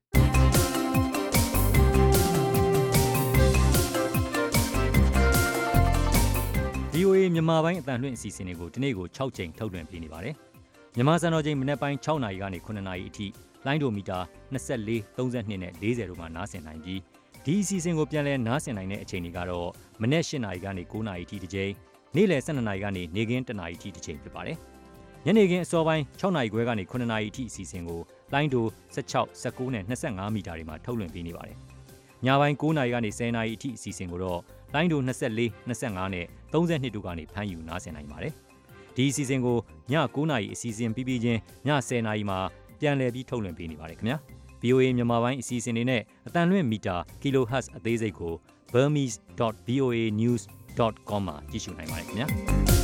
VOA မြန်မာပိုင်းအတန်လွှင့်အစီအစဉ်တွေကိုဒီနေ့ကို6ချိန်ထုတ်လွှင့်ပေးနေပါတယ်။မြန်မာစံတော်ချိန်မနက်ပိုင်း6နာရီကနေ9နာရီအထိလိုင်းဒိုမီတာ24 32နဲ့40တို့မှာနားဆင်နိုင်ပြီးဒီအစီအစဉ်ကိုပြန်လည်နားဆင်နိုင်တဲ့အချိန်တွေကတော့မနက်8နာရီကနေ9နာရီအထိတစ်ကြိမ်နေ့လယ်12နာရီကနေနေ့ခင်း1နာရီထိတစ်ချိန်ဖြစ်ပါတယ်။ညနေခင်းအစောပိုင်း6နာရီခွဲကနေ9နာရီထိအစီအစဉ်ကိုလိုင်းတို16 19နဲ့25မီတာတွေမှာထုတ်လွှင့်ပေးနေပါတယ်။ညပိုင်း9နာရီကနေ10နာရီအထိအစီအစဉ်ကိုတော့လိုင်းတို24 25နဲ့32တို့ကနေဖမ်းယူနားဆင်နိုင်ပါတယ်။ဒီအစီအစဉ်ကိုည9နာရီအစီအစဉ်ပြီးပြီးချင်းည10နာရီမှာပြန်လည်ပြီးထုတ်လွှင့်ပေးနေပါတယ်ခင်ဗျာ။ VOA မြန်မာပိုင်းအစီအစဉ်တွေနဲ့အတန်လွင့်မီတာ kilohertz အသေးစိတ်ကို burmese.voanews.com မှာကြည့်ရှုနိုင်ပါတယ်ခင်ဗျာ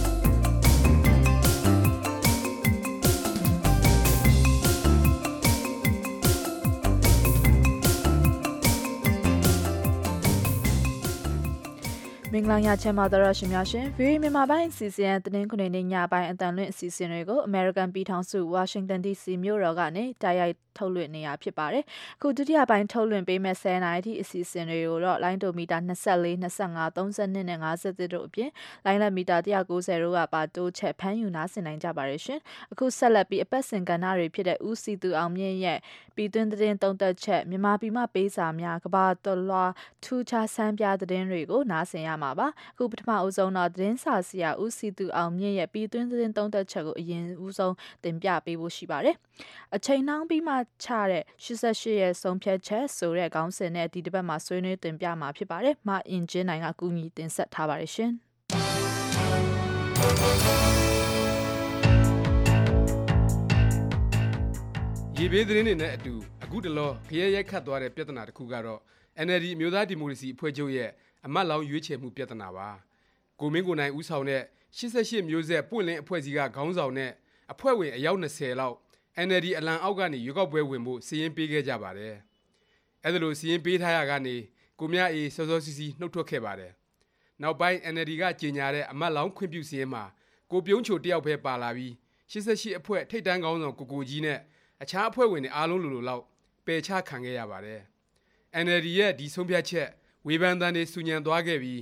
မင်္ဂလာညချမ်းပါတော်ရှင်များရှင် VOA မြန်မာပိုင်းအစီအစဉ်သတင်းခွင်နေညပိုင်းအတန်လွင့်အစီအစဉ်တွေကို American ပြည်ထောင်စု Washington DC မြို့တော်ကနေတိုက်ရိုက်ထုတ်လွှင့်နေရဖြစ်ပါတယ်။အခုဒုတိယပိုင်းထုတ်လွှင့်ပေးမဲ့10နာရီထိအစီအစဉ်တွေကိုတော့လိုင်းတိုမီတာ24 25 32နဲ့50တို့အပြင်လိုင်းလက်မီတာ190တို့ကပါတိုးချက်ဖမ်းယူနားဆင်နိုင်ကြပါတယ်ရှင်။အခုဆက်လက်ပြီးအပတ်စဉ်ကဏ္ဍတွေဖြစ်တဲ့ဦးစီသူအောင်မြင့်ရဲ့ပြည်တွင်းသတင်းသုံးသက်ချက်မြန်မာပြည်မှပေးစာများကဘာတော်လွာထူးခြားဆန်းပြသတင်းတွေကိုနားဆင်ရမှာပါအခုပထမဦးဆုံးတော့သတင်းစာဆရာဦးစီသူအောင်မြင့်ရဲ့ပြည်တွင်းသတင်းသုံးသက်ချက်ကိုအရင်ဦးဆုံးတင်ပြပေးဖို့ရှိပါတယ်အချိန်နှောင်းပြီးမှချတဲ့88ရဲ့ဆုံးဖြတ်ချက်ဆိုတဲ့ခေါင်းစဉ်နဲ့ဒီတစ်ပတ်မှာဆွေးနွေးတင်ပြမှာဖြစ်ပါတယ်မအင်ဂျင်နိုင်ကကူညီတင်ဆက်ထားပါတယ်ရှင်ရေဘေးသတင်းတွေနဲ့အတူအခုတလောခရဲရိုက်ခတ်သွားတဲ့ပြဿနာတစ်ခုကတော့ NLD အမျိုးသားဒီမိုကရေစီအဖွဲ့ချုပ်ရဲ့အမတ်လောင်းရွေးချယ်မှုပြဿနာပါကိုမင်းကိုနိုင်ဦးဆောင်တဲ့88မျိုးဆက်ပွင့်လင်းအဖွဲ့စီကခေါင်းဆောင်နဲ့အဖွဲ့ဝင်အယောက်20လောက် NLD အလံအောက်ကနေရွေးကောက်ပွဲဝင်ဖို့စီရင်ပေးခဲ့ကြပါတယ်အဲ့ဒါလို့စီရင်ပေးထားရကနေကိုမြအေးစောစောစီစီနှုတ်ထွက်ခဲ့ပါတယ်နောက်ပိုင်း NLD ကကြေညာတဲ့အမတ်လောင်းခွင့်ပြုစီရင်မှာကိုပြုံးချိုတယောက်ပဲပါလာပြီး88အဖွဲ့ထိပ်တန်းခေါင်းဆောင်ကိုကြီးနဲ့အခြားအဖွဲ့ဝင်တွေအားလုံးလိုလောက်ပယ်ချခံခဲ့ရပါတယ်NLD ရဲ့ဒီဆုံးဖြတ်ချက်ဝေဖန်တန်တွေဆူညံသွားခဲ့ပြီး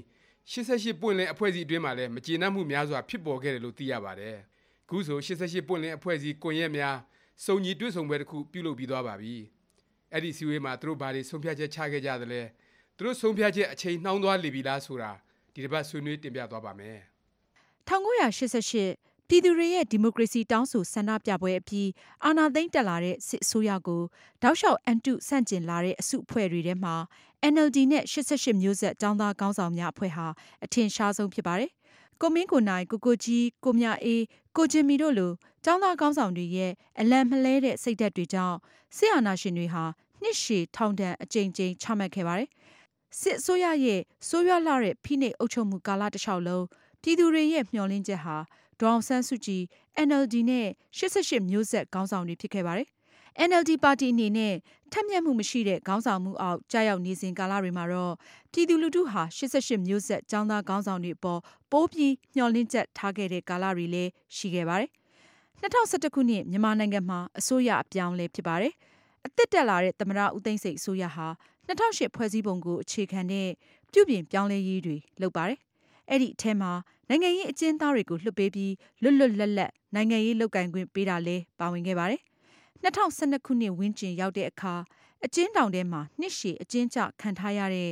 88ပွင့်လင်းအဖွဲ့အစည်းအတွင်းမှာလည်းမကျေနပ်မှုများစွာဖြစ်ပေါ်ခဲ့တယ်လို့သိရပါတယ်။ခုဆို88ပွင့်လင်းအဖွဲ့အစည်းကွန်ရက်များစုံညီတွေ့ဆုံပွဲတစ်ခုပြုလုပ်ပြီးသွားပါပြီ။အဲ့ဒီစည်းဝေးမှာသူတို့ဘာတွေဆုံးဖြတ်ချက်ချခဲ့ကြသလဲ။သူတို့ဆုံးဖြတ်ချက်အချိန်နှောင်းသွားလေပြီလားဆိုတာဒီတစ်ပတ်ဆွေးနွေးတင်ပြသွားပါမယ်။1988ပြည်သူတွေရဲ့ဒီမိုကရေစီတောင်းဆိုဆန္ဒပြပွဲအပြီးအာဏာသိမ်းတက်လာတဲ့စစ်အစိုးရကိုတောက်လျှောက်အန်တုဆန့်ကျင်လာတဲ့အစုအဖွဲ့တွေထဲမှာ NLD နဲ့88မျိုးဆက်ကျောင်းသားခေါင်းဆောင်များအဖွဲ့ဟာအထင်ရှားဆုံးဖြစ်ပါတယ်။ကိုမင်းကိုနိုင်ကိုကြီးကိုမြအေးကိုဂျင်မီတို့လိုကျောင်းသားခေါင်းဆောင်တွေရဲ့အလံမလဲတဲ့စိတ်ဓာတ်တွေကြောင့်စစ်အာဏာရှင်တွေဟာနှစ်ရှည်ထောင်ဒဏ်အကြိမ်ကြိမ်ချမှတ်ခဲ့ပါတယ်။စစ်အစိုးရရဲ့ဆိုးရွားလာတဲ့ဖိနှိပ်အုပ်ချုပ်မှုကာလတစ်လျှောက်လုံးပြည်သူတွေရဲ့မျှော်လင့်ချက်ဟာဒေါအောင်ဆန်းစုကြည် NLD နဲ့88မျိုးဆက်ခေါင်းဆောင်တွေဖြစ်ခဲ့ပါတယ်။ NLD ပါတီအနေနဲ့ထက်မြက်မှုမရှိတဲ့ခေါင်းဆောင်မှုအောက်ကြာရောက်နေစဉ်ကာလတွေမှာတော့ပြည်သူလူထုဟာ88မျိုးဆက်ကျောင်းသားခေါင်းဆောင်တွေအပေါ်ပိုးပြီးမျှော်လင့်ချက်ထားခဲ့တဲ့ကာလတွေလည်းရှိခဲ့ပါတယ်။2011ခုနှစ်မြန်မာနိုင်ငံမှာအစိုးရအပြောင်းလဲဖြစ်ပါတယ်။အသစ်တက်လာတဲ့သမ္မတဦးသိန်းစိန်အစိုးရဟာ2008ဖွဲ့စည်းပုံကိုအခြေခံတဲ့ပြုပြင်ပြောင်းလဲရေးတွေလုပ်ပါတယ်။အဲ့ဒီအထဲမှာနိုင်ငံရေးအကျဉ်းသားတွေကိုလွှတ်ပေးပြီးလွတ်လွတ်လပ်လပ်နိုင်ငံရေးလုပ်ကိုင်ခွင့်ပေးတာလည်းပါဝင်ခဲ့ပါတယ်။2012ခုနှစ်ဝန်းကျင်ရောက်တဲ့အခါအကျဉ်းထောင်ထဲမှာနှစ်ရှည်အကျဉ်းချခံထားရတဲ့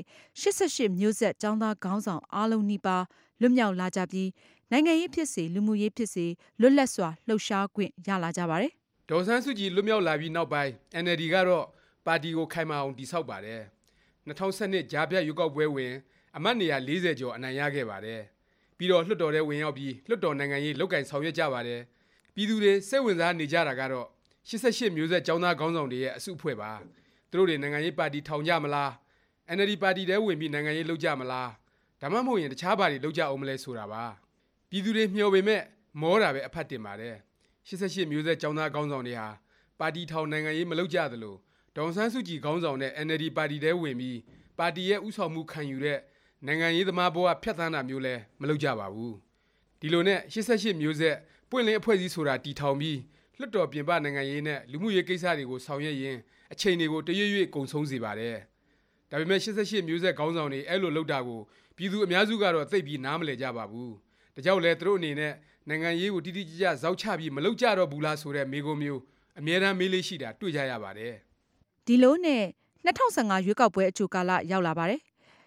88မျိုးဆက်ကျောင်းသားခေါင်းဆောင်အားလုံးနီးပါးလွတ်မြောက်လာကြပြီးနိုင်ငံရေးဖြစ်စေလူမှုရေးဖြစ်စေလွတ်လပ်စွာလှုပ်ရှားခွင့်ရလာကြပါတယ်။ဒေါ်ဆန်းစုကြည်လွတ်မြောက်လာပြီးနောက်ပိုင်း NLD ကတော့ပါတီကိုခိုင်မာအောင်တည်ဆောက်ပါတယ်။2012ကြားဖြတ်ရွေးကောက်ပွဲဝင်အမတ်နေရာ40ကျော်အနိုင်ရခဲ့ပါတယ်။ပြီးတော့လွှတ်တော်ထဲဝင်ရောက်ပြီးလွှတ်တော်နိုင်ငံရေးလုပ်ကင်ဆောင်ရွက်ကြပါတယ်။ပြည်သူတွေစိတ်ဝင်စားနေကြတာကတော့88မျိုးဆက်ကျောင်းသားခေါင်းဆောင်တွေရဲ့အစုအဖွဲ့ပါ။သူတို့တွေနိုင်ငံရေးပါတီထောင်ကြမလား NLD ပါတီထဲဝင်ပြီးနိုင်ငံရေးလုပ်ကြမလားဒါမှမဟုတ်ရင်တခြားပါတီလုပ်ကြအောင်မလဲဆိုတာပါ။ပြည်သူတွေမျှော်ပေမဲ့မောတာပဲအဖတ်တင်ပါတယ်။88မျိုးဆက်ကျောင်းသားခေါင်းဆောင်တွေဟာပါတီထောင်နိုင်ငံရေးမလုပ်ကြသလိုဒေါအောင်ဆန်းစုကြည်ခေါင်းဆောင်တဲ့ NLD ပါတီထဲဝင်ပြီးပါတီရဲ့ဥဆောင်မှုခံယူတဲ့နိုင်ငံရေးသမားဘဝဖြတ်သန်းတာမျိုးလဲမလုပ်ကြပါဘူးဒီလိုနဲ့88မျိုးဆက်ပွင့်လင်းအဖွဲ့အစည်းဆိုတာတီထောင်ပြီးလွှတ်တော်ပြင်ပနိုင်ငံရေးနဲ့လူမှုရေးကိစ္စတွေကိုဆောင်ရွက်ရင်အချိန်တွေကိုတရွေ့ရွေ့ကုံဆုံးစေပါတယ်ဒါပေမဲ့88မျိုးဆက်ခေါင်းဆောင်တွေအဲ့လိုလုပ်တာကိုပြည်သူအများစုကတော့သိပြီးနားမလည်ကြပါဘူးဒါကြောင့်လဲသူတို့အနေနဲ့နိုင်ငံရေးကိုတိတိကျကျဇောက်ချပြီးမလုပ်ကြတော့ဘူးလားဆိုတဲ့မေးခွန်းမျိုးအများအားမေးလေးရှိတာတွေ့ကြရပါတယ်ဒီလိုနဲ့2015ရွေးကောက်ပွဲအကြိုကာလရောက်လာပါတယ်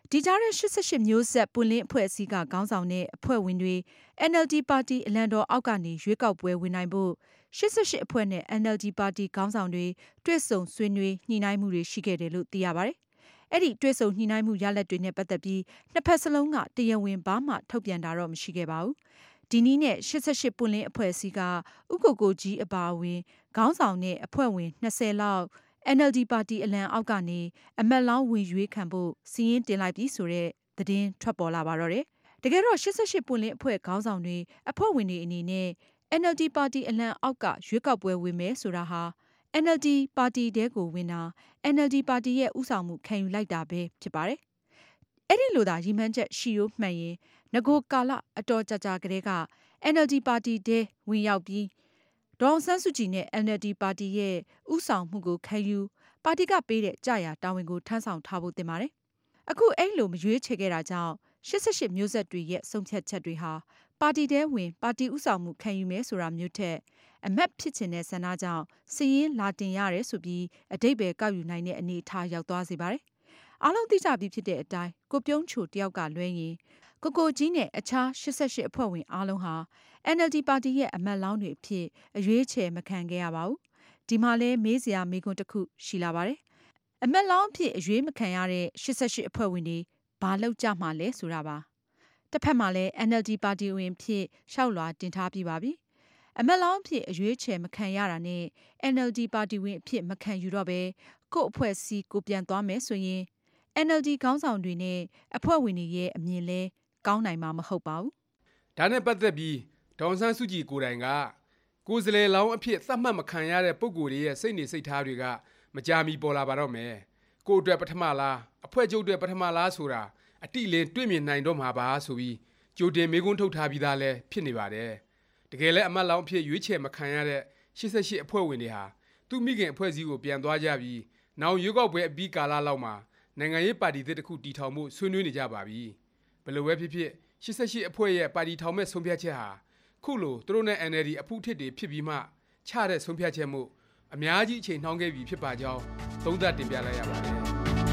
ဒီကြားတဲ့88မျိုးဆက်ပွင့်လင်းအဖွဲ့အစည်းကခေါင်းဆောင်တဲ့အဖွဲ့ဝင်တွေ NLD ပါတီအလံတော်အောက်ကနေရွေးကောက်ပွဲဝင်နိုင်ဖို့88အဖွဲ့နဲ့ NLD ပါတီခေါင်းဆောင်တွေတွေ့ဆုံဆွေးနွေးညှိနှိုင်းမှုတွေရှိခဲ့တယ်လို့သိရပါတယ်။အဲ့ဒီတွေ့ဆုံညှိနှိုင်းမှုရလဒ်တွေနဲ့ပတ်သက်ပြီးနှစ်ဖက်စလုံးကတရားဝင်ဘာမှထုတ်ပြန်တာတော့မရှိခဲ့ပါဘူး။ဒီနည်းနဲ့88ပွင့်လင်းအဖွဲ့အစည်းကဥက္ကိုကိုကြီးအပါအဝင်ခေါင်းဆောင်တဲ့အဖွဲ့ဝင်20လောက်NLD ပါတီအလံအောက်ကနေအမတ်လောင်းဝင်ရွေးခံဖို့စီးရင်တင်လိုက်ပြီးဆိုတဲ့သတင်းထွက်ပေါ်လာပါတော့တယ်။တကယ်တော့88ပွင့်လင်းအဖွဲ့ခေါင်းဆောင်တွေအဖွဲ့ဝင်တွေအနေနဲ့ NLD ပါတီအလံအောက်ကရွေးကောက်ပွဲဝင်မယ်ဆိုတာဟာ NLD ပါတီတဲကိုဝင်တာ NLD ပါတီရဲ့ဥဆောင်မှုခံယူလိုက်တာပဲဖြစ်ပါတယ်။အဲ့ဒီလိုသာရည်မှန်းချက်ရှိရိုးမှန်ရင်ငကိုကာလအတော်ကြာကြာကတည်းက NLD ပါတီတဲဝင်ရောက်ပြီးဒေါအောင်ဆန်းစုကြည်နဲ့ NLD ပါတီရဲ့ဥဆောင်မှုကိုခံယူပါတီကပေးတဲ့ကြာရာတာဝန်ကိုထမ်းဆောင်ထားဖို့တင်ပါတယ်။အခုအဲ့လိုမရွေးချယ်ခဲ့တာကြောင့်88မျိုးဆက်တွေရဲ့ဆုံးဖြတ်ချက်တွေဟာပါတီတဲဝင်ပါတီဥဆောင်မှုခံယူမယ်ဆိုတာမျိုးထက်အမတ်ဖြစ်ချင်တဲ့ဆန္ဒကြောင့်စီးရင်လာတင်ရတယ်ဆိုပြီးအတိတ်ပဲကောက်ယူနိုင်တဲ့အနေအထားရောက်သွားစေပါတယ်။အားလုံးသိကြပြီးဖြစ်တဲ့အတိုင်းကိုပြုံးချိုတယောက်ကလွဲရင်ကိုကိုကြီးနဲ့အခြား88အဖွဲ့ဝင်အားလုံးဟာ NLD ပါတီရဲ့အမတ်လောင်းတွေအဖြစ်အရွေးချယ်မခံခဲ့ရပါဘူး။ဒီမှာလဲမေးစရာမေးခွန်းတစ်ခုရှိလာပါတယ်။အမတ်လောင်းအဖြစ်အရွေးမခံရတဲ့88အဖွဲ့ဝင်တွေဘာလုပ်ကြမှာလဲဆိုတာပါ။တစ်ဖက်မှာလဲ NLD ပါတီဝင်ဖြစ်ရှောက်လွှာတင်ထားပြီးပါပြီ။အမတ်လောင်းအဖြစ်အရွေးချယ်မခံရတာနဲ့ NLD ပါတီဝင်အဖြစ်မခံယူတော့ပဲကို့အဖွဲ့အစည်းကိုပြန်သွားမယ်ဆိုရင် NLD ခေါင်းဆောင်တွေနဲ့အဖွဲ့ဝင်တွေရဲ့အမြင်လဲကောင်းနိုင်မှာမဟုတ်ပါဘူး။ဒါနဲ့ပတ်သက်ပြီးဒေါအောင်ဆန်းစုကြည်ကိုယ်တိုင်ကကိုယ်စားလှယ်လောင်းအဖြစ်သတ်မှတ်မခံရတဲ့ပုဂ္ဂိုလ်တွေရဲ့စိတ်နေစိတ်ထားတွေကမကြာမီပေါ်လာပါတော့မယ်။ကိုယ်အတွက်ပထမလားအဖွဲ့ချုပ်အတွက်ပထမလားဆိုတာအတိအလင်းတွေ့မြင်နိုင်တော့မှာပါဆိုပြီးကြိုတင်မေးခွန်းထုတ်ထားပြီးသားလဲဖြစ်နေပါတယ်။တကယ်လဲအမတ်လောင်းအဖြစ်ရွေးချယ်မခံရတဲ့88အဖွဲ့ဝင်တွေဟာသူ့မိခင်အဖွဲ့အစည်းကိုပြန်သွားကြပြီးနောက်ရွေးကောက်ပွဲအပြီးကာလလောက်မှာနိုင်ငံရေးပါတီသစ်တစ်ခုတည်ထောင်မှုဆွေးနွေးနေကြပါပြီ။ဘယ်လိုပဲဖြစ်ဖြစ်88အဖွဲ့ရဲ့ပါတီထောင်မဲ့ဆုံးဖြတ်ချက်ဟာခုလိုသူတို့နဲ့ NLD အဖုထစ်တွေဖြစ်ပြီးမှချတဲ့ဆုံးဖြတ်ချက်မှုအများကြီးအချိန်နှောင်းခဲ့ပြီဖြစ်ပါကြောင်းသုံးသပ်တင်ပြလိုက်ရပါတယ်။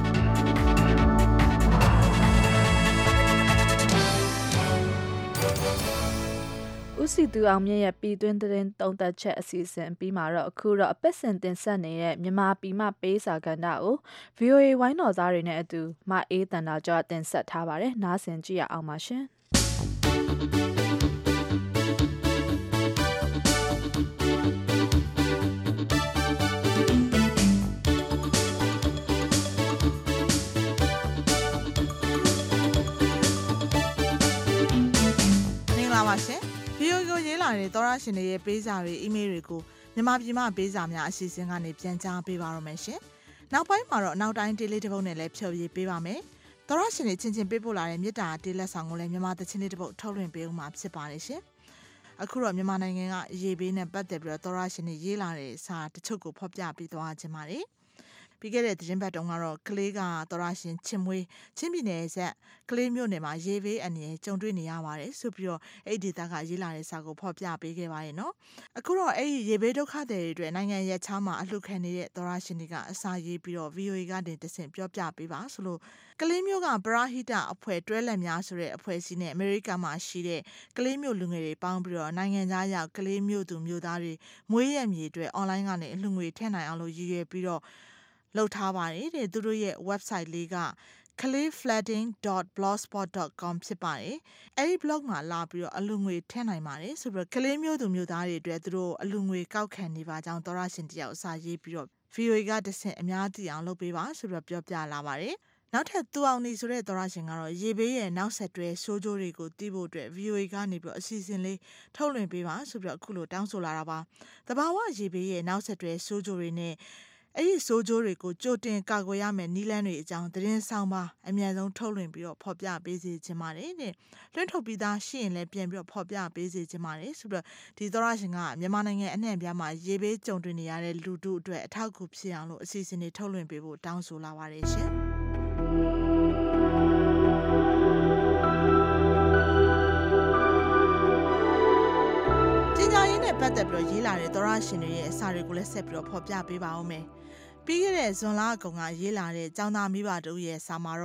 ဦးစီသူအောင်မြင့်ရဲ့ပြည်တွင်းသတင်းသုံးသပ်ချက်အစီအစဉ်ပြီးမှာတော့အခုတော့အပတ်စဉ်တင်ဆက်နေတဲ့မြန်မာပြည်မှပေးစာကဏ္ဍကို VOA ဝိုင်းတော်သားတွေနဲ့အတူမအေးတန်တာကြွတင်ဆက်ထားပါတယ်။နားဆင်ကြည့်ရအောင်ပါရှင်။ပါရှင်။ VOA ကိုရေးလာတဲ့သောရရှင်တွေရဲ့ပေးစာတွေအီးမေးလ်တွေကိုမြန်မာပြည်မှာပေးစာများအစီအစဉ်ကနေပြန်ကြားပေးပါရမယ်ရှင်။နောက်ပိုင်းမှာတော့နောက်တိုင်းတေးလေးတစ်ပုဒ်နဲ့လည်းဖြောပြပေးပါမယ်။သောရရှင်တွေချင်းချင်းပေးပို့လာတဲ့မြစ်တာတေးလက်ဆောင်ကိုလည်းမြန်မာသချင်းလေးတစ်ပုဒ်ထုတ်လွှင့်ပေးဦးမှာဖြစ်ပါတယ်ရှင်။အခုတော့မြန်မာနိုင်ငံကရေဘေးနဲ့ပတ်သက်ပြီးတော့သောရရှင်တွေရေးလာတဲ့စာတချို့ကိုဖော်ပြပေးသွားခြင်းပါတယ်။ပြီးခဲ့တဲ့သတင်းပတ်တုန်းကတော့ကလေးကသောရရှင်ချင်းမွေးချင်းပြည်နယ်ဆက်ကလေးမြို့နယ်မှာရေဘေးအန္တရာယ်ကြုံတွေ့နေရပါတယ်ဆိုပြီးတော့အဲ့ဒီဒေသကရေးလာတဲ့စာကိုဖော်ပြပေးခဲ့ပါရဲ့နော်အခုတော့အဲ့ဒီရေဘေးဒုက္ခတွေအတွက်နိုင်ငံရဲ့ချားမှာအလှခံနေတဲ့သောရရှင်တွေကအစာရေးပြီးတော့ VOA ကနေတဆင့်ပြောပြပေးပါဆိုလို့ကလေးမြို့ကပရာဟိတအဖွဲ့တွဲလက်များဆိုတဲ့အဖွဲ့အစည်းနဲ့အမေရိကန်မှာရှိတဲ့ကလေးမြို့လူငယ်တွေပေါင်းပြီးတော့နိုင်ငံသားရောက်ကလေးမြို့သူမြို့သားတွေမွေးရမြေအတွက် online ကနေအလှငွေထည့်နိုင်အောင်လို့ရည်ရွယ်ပြီးတော့လုပ်ထားပါတယ်တဲ့သူတို့ရဲ့ website လေးက clayflooding.blogspot.com ဖြစ်ပါတယ်အဲ့ဒီ blog မှာလာပြီးတော့အလူငွေထည့်နိုင်ပါတယ်ဆိုပြီးကလေးမျိုးသူမျိုးသားတွေအတွက်သူတို့အလူငွေကောက်ခံနေပါကြောင်းသောရရှင်တယောက်အစာရေးပြီးတော့ VOA ကတဆင့်အများသိအောင်လုပ်ပေးပါဆိုပြီးပြောပြလာပါတယ်နောက်ထပ်သူအောင်နေဆိုတဲ့သောရရှင်ကတော့ရေဘေးရဲ့နောက်ဆက်တွဲဆိုးကျိုးတွေကိုသိဖို့အတွက် VOA ကနေပြီးတော့အစီအစဉ်လေးထုတ်လွှင့်ပေးပါဆိုပြီးအခုလိုတောင်းဆိုလာတာပါတဘာဝရေဘေးရဲ့နောက်ဆက်တွဲဆိုးကျိုးတွေနဲ့အဲ့ဒီဆိုးကျိုးတွေကိုကြိုတင်ကာကွယ်ရမယ်နီးလန်းတွေအကြောင်းသတင်းဆောင်ပါအများဆုံးထုတ်လွှင့်ပြီးတော့ဖော်ပြပေးစီခြင်းပါတယ်တဲ့လွှင့်ထုတ်ပြီးသားရှိရင်လည်းပြန်ပြီးတော့ဖော်ပြပေးစီခြင်းပါတယ်ဆိုတော့ဒီသောရရှင်ကမြန်မာနိုင်ငံအနှံ့အပြားမှာရေဘေးကြုံတွေ့နေရတဲ့လူတို့အတွက်အထောက်အကူဖြစ်အောင်လို့အစီအစဉ်တွေထုတ်လွှင့်ပေးဖို့တောင်းဆိုလာပါတယ်ရှင်ပတ်သက်ပြီးရေးလာတဲ့သောရရှင်တွေရဲ့အစာတွေကိုလည်းဆက်ပြီးတော့ဖော်ပြပေးပါဦးမယ်။ပြီးခဲ့တဲ့ဇွန်လအကုန်ကရေးလာတဲ့ကျောင်းသားမိဘတို့ရဲ့စာမှာတော့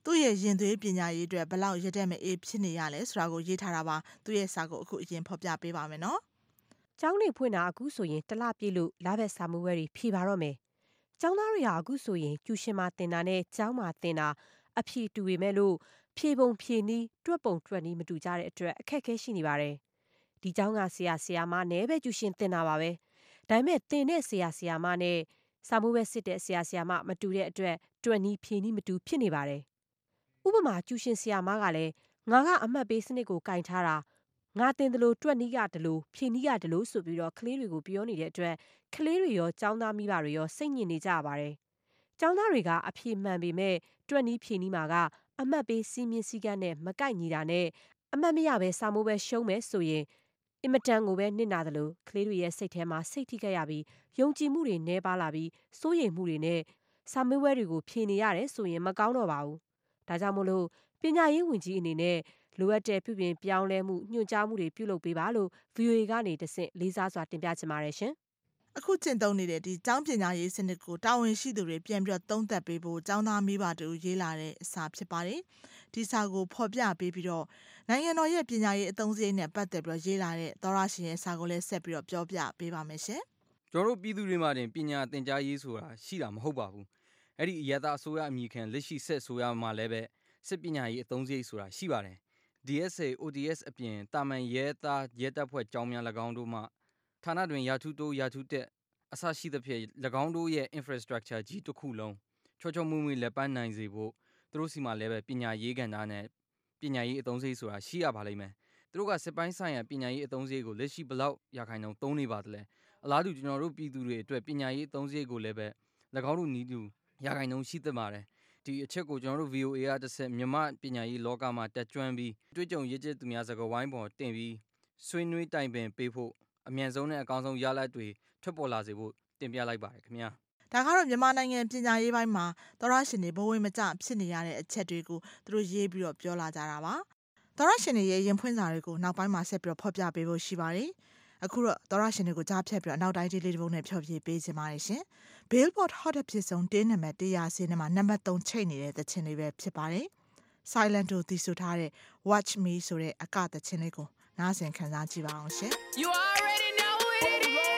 သူ့ရဲ့ရင်သွေးပညာရေးအတွက်ဘယ်လောက်ရတဲ့မဲ့အေးဖြစ်နေရလဲဆိုတာကိုရေးထားတာပါသူ့ရဲ့စာကိုအခုအရင်ဖော်ပြပေးပါမယ်နော်ကျောင်းနေဖွင့်တာအခုဆိုရင်တလပြည့်လို့လာဘက်စာမှုဝဲတွေဖြေပါတော့မယ်ကျောင်းသားတွေဟာအခုဆိုရင်ကျူရှင်မှာတင်တာနဲ့ကျောင်းမှာတင်တာအဖြေတူပေမဲ့လို့ဖြေပုံဖြေနည်းတွက်ပုံတွက်နည်းမတူကြတဲ့အတွက်အခက်အခဲရှိနေပါတယ်ဒီကျောင်းကဆရာမနဲ့ပဲကျူရှင်တင်တာပါပဲဒါပေမဲ့တင်တဲ့ဆရာမနဲ့စာမှုဝဲစစ်တဲ့ဆရာမမတူတဲ့အတွက်တွက်နည်းဖြေနည်းမတူဖြစ်နေပါတယ်ဥပမာကျူရှင်ဆရာမကလည်းငါကအမှတ်ပေးစနစ်ကိုကင်ထားတာငါတင်တယ်လို့တွက်နည်းရတယ်လို့ဖြေနည်းရတယ်လို့ဆိုပြီးတော့ကလေးတွေကိုပြောနေတဲ့အတွက်ကလေးတွေရောကျောင်းသားမိဘတွေရောစိတ်ညစ်နေကြရပါတယ်ကျောင်းသားတွေကအဖြေမှန်ပေမဲ့တွက်နည်းဖြေနည်းမှာကအမှတ်ပေးစီးမြင့်စည်းကမ်းနဲ့မကိုက်ညီတာနဲ့အမှတ်မရပဲစာမိုးပဲရှုံးမယ်ဆိုရင်အင်မတန်ကိုပဲနစ်နာတယ်လို့ကလေးတွေရဲ့စိတ်ထဲမှာစိတ်ထိခိုက်ရပြီးယုံကြည်မှုတွေနှဲပါလာပြီးစိုးရိမ်မှုတွေနဲ့စာမေးပွဲတွေကိုဖြေနေရတယ်ဆိုရင်မကောင်းတော့ပါဘူးဒါကြောင့်မို့လို့ပညာရေးဝန်ကြီးအနေနဲ့လိုအပ်တဲ့ပြုပြင်ပြောင်းလဲမှုညွှန်ကြားမှုတွေပြုလုပ်ပေးပါလို့ VOA ကနေတဆင့်လေးစားစွာတင်ပြချင်ပါတယ်ရှင်အခုကျင့်သုံးနေတဲ့ဒီကျောင်းပညာရေးစနစ်ကိုတာဝန်ရှိသူတွေပြန်ပြီးတော့သုံးသပ်ပေးဖို့ကျောင်းသားမိဘတို့ရေးလာတဲ့အစာဖြစ်ပါတယ်ဒီစာကိုဖော်ပြပေးပြီးတော့နိုင်ငံတော်ရဲ့ပညာရေးအသုံးစရိတ်နဲ့ပတ်သက်ပြီးတော့ရေးလာတဲ့သောရရှင်ရဲ့စာကိုလည်းဆက်ပြီးတော့ပြောပြပေးပါမယ်ရှင်ကျွန်တော်တို့ပြည်သူတွေမှာတင်ပညာသင်ကြားရေးဆိုတာရှိတာမဟုတ်ပါဘူးအဲ့ဒီအရသာအစိုးရအမိခံလက်ရှိဆက်ဆိုရမှာလည်းပဲစစ်ပညာရေးအသုံးစရိတ်ဆိုတာရှိပါတယ် DSA ODS အပြင်တာမန်ရဲသားရဲတပ်ဖွဲ့ကျောင်းများ၎င်းတို့မှဌာနတွင်ရာထူးတိုးရာထူးတက်အစရှိသဖြင့်၎င်းတို့ရဲ့ infrastructure ကြီးတစ်ခုလုံးချောချောမွေ့မွေ့လက်ပန်းနိုင်စေဖို့သူတို့စီမှာလည်းပဲပညာရေးကဏ္ဍနဲ့ပညာရေးအသုံးစရိတ်ဆိုတာရှိရပါလိမ့်မယ်သူတို့ကစစ်ပိုင်းဆိုင်ရာပညာရေးအသုံးစရိတ်ကိုလက်ရှိဘလောက်ရာခိုင်နှုန်းသုံးနေပါသလဲအလားတူကျွန်တော်တို့ပြည်သူတွေအတွက်ပညာရေးအသုံးစရိတ်ကိုလည်းပဲ၎င်းတို့နီးတူရာခိုင်နှုန်းရှိသင့်ပါတယ်ဒီအချက်ကိုကျွန်တော်တို့ VOA ကတစ်ဆက်မြန်မာပညာရေးလောကမှာတက်ကြွပြီးတွေ့ကြုံရည်ကျက်သူများစကားဝိုင်းပေါ်တင်ပြီးဆွေးနွေးတိုင်ပင်ပေးဖို့အမြန်ဆုံးနဲ့အကောင်းဆုံးရလဒ်တွေထွက်ပေါ်လာစေဖို့တင်ပြလိုက်ပါတယ်ခင်ဗျာဒါကတော့မြန်မာနိုင်ငံပညာရေးပိုင်းမှာသောရရှင်တွေဘဝဝင်မကျဖြစ်နေရတဲ့အချက်တွေကိုသူတို့ရေးပြီးတော့ပြောလာကြတာပါသောရရှင်တွေရဲ့ရင်ဖွင့်စာတွေကိုနောက်ပိုင်းမှာဆက်ပြီးတော့ဖော်ပြပေးဖို့ရှိပါတယ်အခုတော့သောရရှင်တွေကိုကြားဖြတ်ပြီးတော့နောက်တိုင်းလေးတစ်ပုဒ်နဲ့ဖြောပြပေးခြင်းပါတယ်ရှင် Billboard Hot အဖြစ်ဆုံးတင်းနံပါတ်100ဆင်းထဲမှာနံပါတ်3ချိတ်နေတဲ့သချင်းလေးပဲဖြစ်ပါတယ် Silent တို့တီးဆိုထားတဲ့ Watch Me ဆိုတဲ့အကသချင်းလေးကိုနားဆင်ခံစားကြည့်ပါအောင်ရှင် You already know what it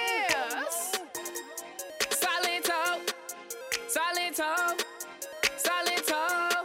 is. Silent talk, silent talk, silent talk.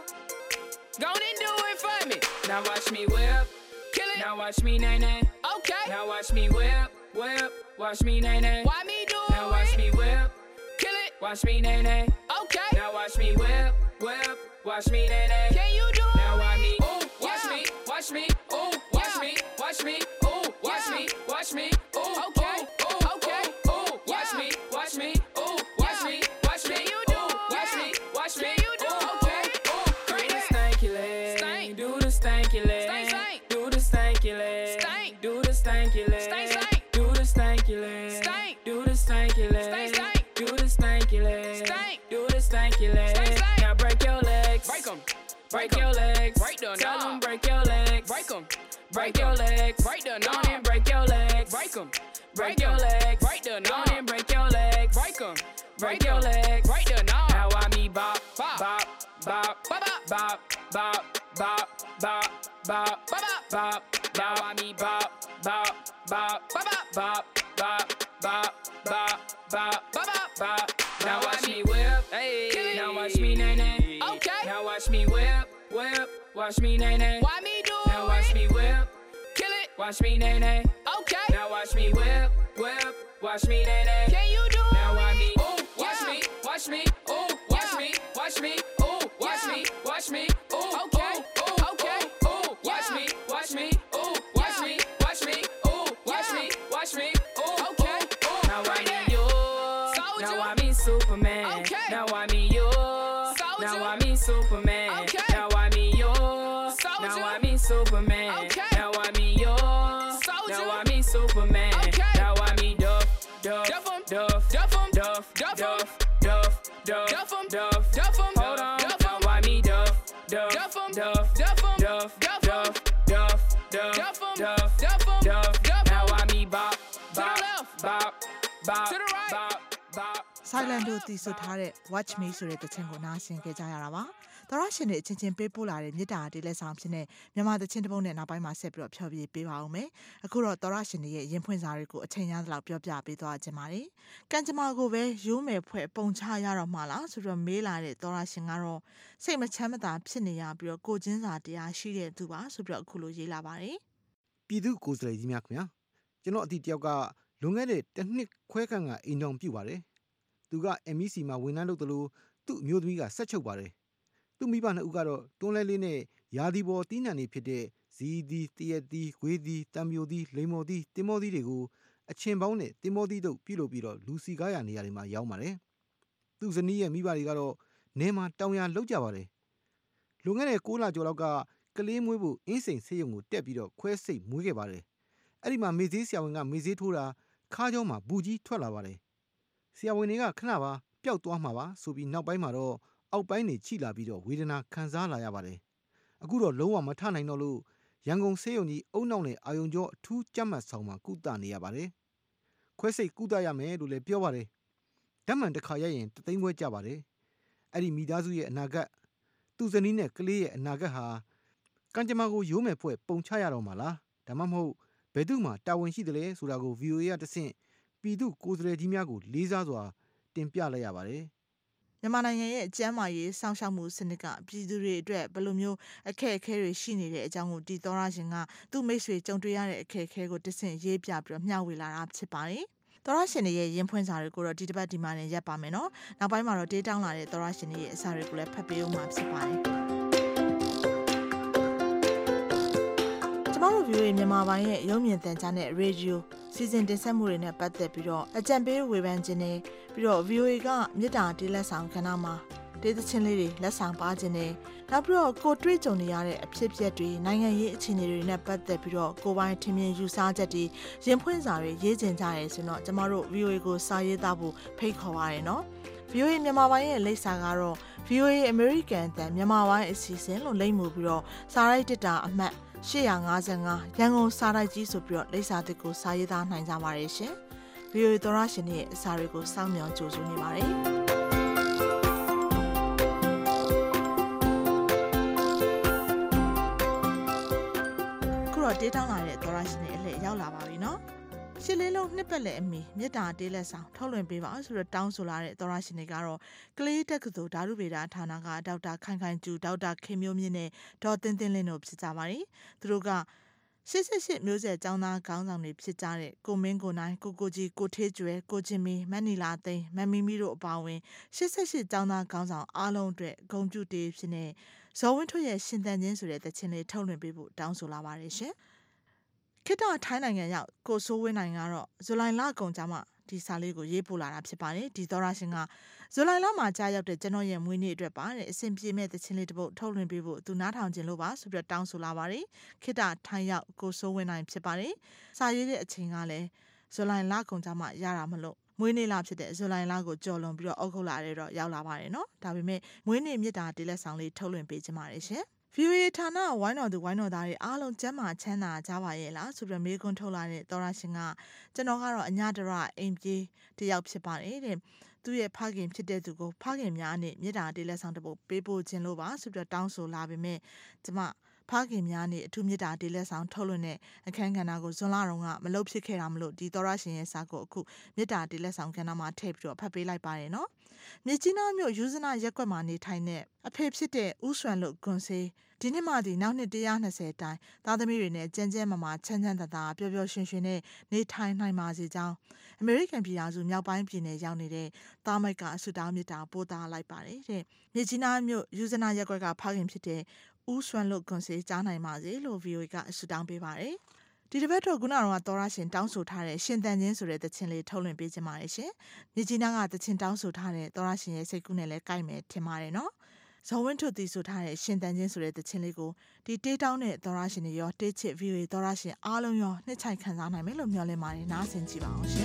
Go and do it for me. Now watch me whip, kill it. Now watch me nay nay. Okay. Now watch me whip, whip. Watch me nay nay. Why me do it? Now watch me whip, kill it. Watch me nay nay. Okay. Now watch me whip, whip. Watch me nay nay. Can you do it? Now watch me, ooh, watch me, watch me, ooh, watch me, watch me, ooh, watch me, watch me, ooh, okay, ooh, okay, ooh, watch me, watch me, ooh, watch me, watch me, you do, watch me, watch me, you do, okay, ooh, do the stanky leg, do the stanky leg, do the stanky leg, do the stanky leg, do the stanky leg, do the stanky leg, do the stanky leg, do the stanky leg. Now break your legs, break them. Break your legs, break the tell them break your legs, break them. Break your legs, break the knob and break your legs, break them. Break your legs, break the knob and break your legs, break them. Break your legs, break the knob. Now I me bop, bop, bop, bop, bop, bop, bop, bop, bop, bop, bop. Now I me bop, bop, bop, bop, bop, bop, bop, bop, bop, bop, bop. Now watch me whip, hey. Now watch me nay nay. Okay. Now watch me whip, whip. Watch me nay nay. Why me do it? Now watch me whip, kill it. Watch me nay nay. Okay. Now watch me whip, whip. Watch me nay nay. Can you do it? Now watch me, ooh, watch me, watch me, ooh, watch me, watch me, ooh, watch me, watch me, ooh, okay, ooh, okay, ooh, watch me, watch me, ooh, watch me, watch me, ooh, watch me, watch me, ooh, okay, ooh. Now I need you. Now I me Superman. Okay. Now I me you. Now I me Superman. Okay. Now I me you. Now I me Superman. Okay. Now I me you. Now I me Superman. Okay. Now I me Duff, Duff, Duff, Duff, Duff, Duff, Duff, Duff, Duff, Duff, Duff, Duff. Hold on. Now I me Duff, Duff, Duff, Duff, Duff, Duff, Duff, Duff, Duff, Duff, Duff, Duff. Now I me Bop, Bop, Bop, Bop, to the right, Bop, Bop. Silent Orlando တီဆိုထားတဲ့ Watch Me ဆိုတဲ့တခြင်းကိုနားဆင်ကြကြရတာပါသောရရှင်တွေအချင်းချင်းပေးပို့လာတဲ့မြစ်တာတေးလက်ဆောင်ဖြစ်နေမြန်မာတခြင်းတစ်ပုဒ်နဲ့နောက်ပိုင်းမှာဆက်ပြီးတော့ဖျော်ဖြေပေးပါဦးမယ်အခုတော့သောရရှင်တွေရဲ့ရင်ဖွင့်စာတွေကိုအချိန်ရသလောက်ပြောပြပေးသွားခြင်းပါတယ်ကံကြမ္မာကိုပဲရိုးမယ်ဖွဲ့ပုံချရတော့မှလားဆိုတော့မေးလာတဲ့သောရရှင်ကတော့စိတ်မချမ်းမသာဖြစ်နေရပြီးတော့ကိုချင်းစာတရားရှိတဲ့သူပါဆိုပြီးတော့အခုလိုရေးလာပါတယ်ပြည်သူကိုယ်စားလှယ်ကြီးများခင်ဗျာကျွန်တော်အတီတယောက်ကလွန်ခဲ့တဲ့တစ်နှစ်ခွဲခန့်ကအိမ်တော်ပြုတ်ပါတယ်သူက MEC မှာဝန်ထမ်းလုပ်တယ်လို့သူ့အမျိုးသမီးကဆက်ချုပ်ပါတယ်သူ့မိဘနှစ်ဦးကတော့တွန်းလဲလေးနဲ့ယာဒီဘော်တီးနှံနေဖြစ်တဲ့ဇီးသီးတရက်သီးဂွေးသီးတံမျိုးသီးလိမ္မော်သီးတင်မောသီးတွေကိုအချင်းပေါင်းနဲ့တင်မောသီးတို့ပြုလုပ်ပြီးတော့လူစီကားရနေရာတွေမှာရောင်းပါတယ်သူ့ဇနီးရဲ့မိဘတွေကတော့နေမှာတောင်ရလောက်ကြပါတယ်လွန်ခဲ့တဲ့6လကျော်လောက်ကကလေးမွေးဖို့အင်းစိန်ဆေးရုံကိုတက်ပြီးတော့ခွဲစိတ်မွေးခဲ့ပါတယ်အဲ့ဒီမှာမေဈေးဆရာဝန်ကမေဈေးထိုးတာခါးကြောမှာဘူးကြီးထွက်လာပါတယ်ဆရာဝန်တွေကခဏပါပျောက်သွားမှာပါဆိုပြီးနောက်ပိုင်းမှာတော့အောက်ပိုင်းတွေချိလာပြီးတော့ဝေဒနာခံစားလာရပါတယ်အခုတော့လုံးဝမထနိုင်တော့လို့ရန်ကုန်ဆေးရုံကြီးအုံနောက်နဲ့အာယုံကျော်အထူးကြက်မှတ်ဆောင်မှာကုသနေရပါတယ်ခွဲစိတ်ကုသရမယ်လို့လည်းပြောပါတယ်ဓာတ်မှန်တစ်ခါရရင်3သိန်းခွဲကျပါတယ်အဲ့ဒီမိသားစုရဲ့အနာဂတ်သူ့ဇနီးနဲ့ကလေးရဲ့အနာဂတ်ဟာကံကြမ္မာကိုရိုးမယ်ဖွဲ့ပုံချရတော့မှာလားဒါမှမဟုတ်ဘယ်သူမှတာဝန်ရှိတယ်လဲဆိုတာကို VOA ကတဆင့်ပြည်သူကိုယ်စားလှယ်ကြီးများကိုလေးစားစွာတင်ပြလိုက်ရပါတယ်မြန်မာနိုင်ငံရဲ့အကျန်းမာရေးစောင့်ရှောက်မှုစနစ်ကပြည်သူတွေအတွက်ဘယ်လိုမျိုးအခက်အခဲတွေရှိနေတဲ့အကြောင်းကိုဒီသောရရှင်ကသူ့မိတ်ဆွေကြုံတွေ့ရတဲ့အခက်အခဲကိုတဆင့်ရေးပြပြီးတော့မျှဝေလာတာဖြစ်ပါတယ်သောရရှင်တွေရဲ့ရင်ဖွင့်စာတွေကိုတော့ဒီတစ်ပတ်ဒီမှာနဲ့ရပ်ပါမယ်နော်နောက်ပိုင်းမှာတော့ဒေးတောင်းလာတဲ့သောရရှင်တွေရဲ့အစာတွေကိုလည်းဖတ်ပေးဦးမှာဖြစ်ပါတယ်ကျမတို့ VOA မြန်မာပိုင်းရဲ့ရုပ်မြင်သံကြားနဲ့ Radio စီစဉ်တင်ဆက်မှုတွေနဲ့ပတ်သက်ပြီးတော့အကြံပေးဝေဖန်ခြင်းနဲ့ပြီးတော့ VOA ကမြစ်တာတေးလက်ဆောင်ကဏ္ဍမှာဒေသချင်းလေးတွေလက်ဆောင်ပါခြင်းနဲ့နောက်ပြီးတော့ကိုတွေ့ကြုံနေရတဲ့အဖြစ်အပျက်တွေနိုင်ငံရေးအခြေအနေတွေနဲ့ပတ်သက်ပြီးတော့ကိုပိုင်းထင်မြင်ယူဆချက်တွေရင်ဖွင့်စာတွေရေးကျင်ကြရဲဆိုတော့ကျမတို့ VOA ကိုစာရေးသားဖို့ဖိတ်ခေါ်ပါရနော် VOA မြန်မာပိုင်းရဲ့လိပ်စာကတော့ VOA American တန်မြန်မာပိုင်းအစီအစဉ်လို့လိပ်မှုပြီးတော့စာရိုက်တစ်တာအမှတ်855ရန်ကုန်စာရိုက်ကြီးဆိုပြီးတော့လိပ်စာတစ်ကိုစာရေးသားနိုင်ကြပါတယ်ရှင် VOA သောရရှင်ရဲ့အစာတွေကိုစောင့်မျှော်ကြိုဆိုနေပါတယ်ဒေးတောင်းလာတဲ့သောရရှင်တွေအလှည့်ရောက်လာပါပြီနော်ရှစ်လေးလုံးနှစ်ပတ်လည်အမီမြစ်တာတေးလက်ဆောင်ထုတ်လွှင့်ပေးပါဆိုတော့တောင်းဆိုလာတဲ့သောရရှင်တွေကတော့ကလေးတက္ကသိုလ်ဓာတုဗေဒဌာနကဒေါက်တာခိုင်ခိုင်ကျူဒေါက်တာခင်မျိုးမြင့်နဲ့ဒေါ်တင်းတင်းလင်းတို့ဖြစ်ကြပါတယ်သူတို့က88မျိုးဆက်ကျောင်းသားခေါင်းဆောင်တွေဖြစ်ကြတဲ့ကိုမင်းကိုနိုင်ကိုကိုကြီးကိုထေးကျွဲကိုချင်းမီမန်နီလာသိန်းမမ်မီမီတို့အပါအဝင်88ကျောင်းသားခေါင်းဆောင်အားလုံးအတွက်ဂုဏ်ပြုတေးဖြစ်နေဇော်ဝင်းထွတ်ရဲ့ရှင်သန်ခြင်းဆိုတဲ့သချင်းလေးထုတ်လွှင့်ပေးဖို့တောင်းဆိုလာပါတယ်ရှင်ခေတ္တထိုင်းနိုင်ငံရောက်ကိုစိုးဝင်းနိုင်ကတော့ဇူလိုင်လကုန်ကြမှာဒီစာလေးကိုရေးပို့လာတာဖြစ်ပါတယ်ဒီသောရရှင်ကဇူလိုင်လမှာကြာရောက်တဲ့ကျွန်တော်ရဲ့မွေးနေ့အတွက်ပါတဲ့အဆင်ပြေမဲ့သချင်းလေးတစ်ပုဒ်ထုတ်လွှင့်ပေးဖို့သူနားထောင်ခြင်းလို့ပါဆိုပြီးတောင်းဆိုလာပါတယ်ခေတ္တထိုင်းရောက်ကိုစိုးဝင်းနိုင်ဖြစ်ပါတယ်စာရေးတဲ့အချိန်ကလည်းဇူလိုင်လကုန်ကြမှာရတာမလို့မွေးနေ့လဖြစ်တဲ့ဇူလိုင်လကိုကြော်လွန်ပြီးတော့အုတ်ခုတ်လာတဲ့တော့ရောက်လာပါတယ်နော်ဒါပေမဲ့မွေးနေ့မြစ်တာတေးလက်ဆောင်လေးထုတ်လွှင့်ပေးခြင်းပါတယ်ရှင်VOA ဌာနဝိုင်းတော်သူဝိုင်းတော်သားတွေအားလုံးကျမ်းမာချမ်းသာကြပါရဲ့လားဆိုပြီးမေးခွန်းထုတ်လာတဲ့သောရရှင်ကကျွန်တော်ကတော့အညတရအိမ်ပြေးတယောက်ဖြစ်ပါတယ်တဲ့သူ့ရဲ့ဖခင်ဖြစ်တဲ့သူကိုဖခင်များနဲ့မြေတာတေးလက်ဆောင်တစ်ပုဒ်ပေးပို့ခြင်းလို့ပါဆိုပြီးတောင်းဆိုလာပေမဲ့ကျမဖခင်များနဲ့အထူးမြေတာတေးလက်ဆောင်ထုတ်လွှင့်တဲ့အခန်းကဏ္ဍကိုဇွန်လတုန်းကမလုပ်ဖြစ်ခဲ့တာမလို့ဒီသောရရှင်ရဲ့စာကိုအခုမြေတာတေးလက်ဆောင်ကဏ္ဍမှာထည့်ပြီးတော့ဖတ်ပေးလိုက်ပါတယ်နော်မြေကြီးနားမြို့ယူဇနာရက်ကွက်မှာနေထိုင်တဲ့အဖေဖြစ်တဲ့ဦးဆွမ်းလို့ဂွန်စေးဒီနေ့မှဒီနောက်နှစ်120တိုင်သားသမီးတွေနဲ့ကြမ်းကြမ်းမာချမ်းချမ်းသာသာပျော်ပျော်ရွှင်ရွှင်နဲ့နေထိုင်နိုင်ပါစေကြောင်းအမေရိကန်ပြည်ထောင်စုမြောက်ပိုင်းပြည်နယ်ရောက်နေတဲ့သားမိုက်ကအဆူတောင်းမြတ်တာပို့သားလိုက်ပါတယ်တဲ့မြေကြီးနားမြို့ယူဇနာရက်ကွက်ကဖခင်ဖြစ်တဲ့ဦးဆွမ်းလို့ဂွန်စေးကြားနိုင်ပါစေလို့ VOA ကအဆူတောင်းပေးပါတယ်ဒီတစ်ပတ်တော့ခုနကတော့သောရရှင်တောင်းဆိုထားတဲ့ရှင်တန်ချင်းဆိုတဲ့သချင်းလေးထုတ်လွှင့်ပေးခြင်းပါတယ်ရှင်မြေကြီးနားကသချင်းတောင်းဆိုထားတဲ့သောရရှင်ရဲ့စိတ်ကူးနဲ့လည်းကိုက်မယ်ထင်ပါတယ်နော်ဇော်ဝင်းထွတ်တီဆိုထားတဲ့ရှင်တန်ချင်းဆိုတဲ့သချင်းလေးကိုဒီတေးတောင်းတဲ့သောရရှင်တွေရောတေးချစ် VOA သောရရှင်အားလုံးရောနှစ်ချိုင်ခံစားနိုင်မယ်လို့မျှော်လင့်ပါတယ်နားဆင်ကြည့်ပါအောင်ရှင်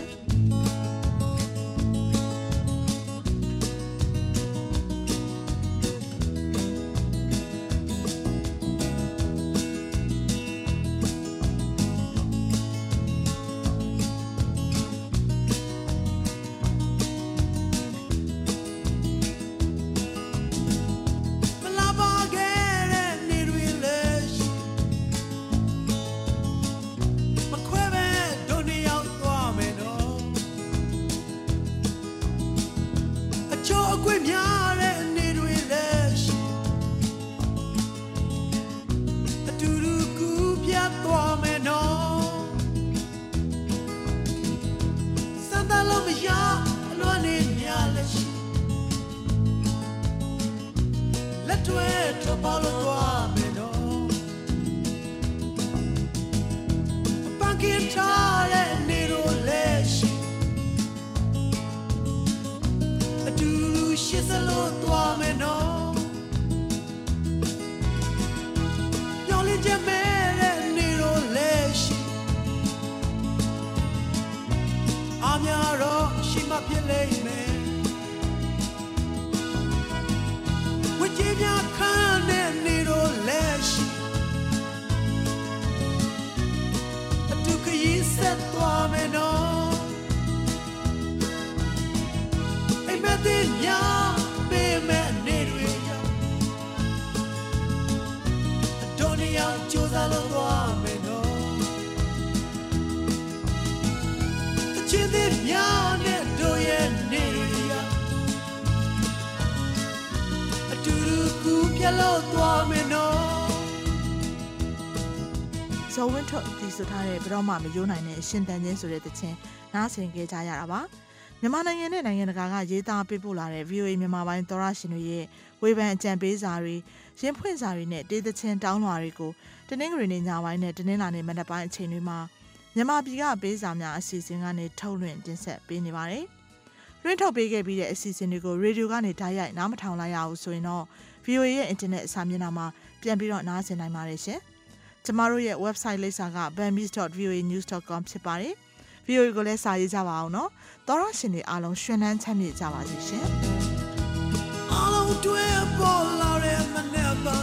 ဇော်ဝင်းထုတ်ဒီဆိုထားတဲ့ဘယ်တော့မှမယိုးနိုင်တဲ့ရှင်တန်ချင်းဆိုတဲ့တခြင်းနားဆင်ကြကြရတာပါမြန်မာနိုင်ငံနဲ့နိုင်ငံတကာကရေးသားပေးပို့လာတဲ့ VOA မြန်မာပိုင်းသောရရှင်တွေရဲ့ဝေဖန်အကြံပေးစာတွေရင်ဖွင့်စာတွေနဲ့တေးသချင်းတောင်းလွှာတွေကိုတနင်္ဂနွေနေ့ညပိုင်းနဲ့တနင်္လာနေ့မနက်ပိုင်းအချိန်တွေမှာမြန်မာပြည်ကပေးစာများအစီအစဉ်ကနေထုတ်လွှင့်တင်ဆက်ပေးနေပါတယ်။လွှင့်ထုတ်ပေးခဲ့ပြီးတဲ့အစီအစဉ်တွေကိုရေဒီယိုကနေဓာတ်ရိုက်နားမထောင်လိုက်ရဘူးဆိုရင်တော့ VOA ရဲ့ internet စာမျက်နှာမှာပြန်ပြီးတော့နားဆင်နိုင်ပါတယ်ရှင်။ကျမတို့ရဲ့ website လိပ်စာက bambis.voanews.com ဖြစ်ပါတယ်။ VOA ကိုလည်းစာရေးကြပါအောင်နော်။သောရရှင်တွေအားလုံးရှင်နှမ်းချမ်းမြေ့ကြပါစေရှင်။အားလုံးတွေ့ပေါ်လာတဲ့မနေ့ပါ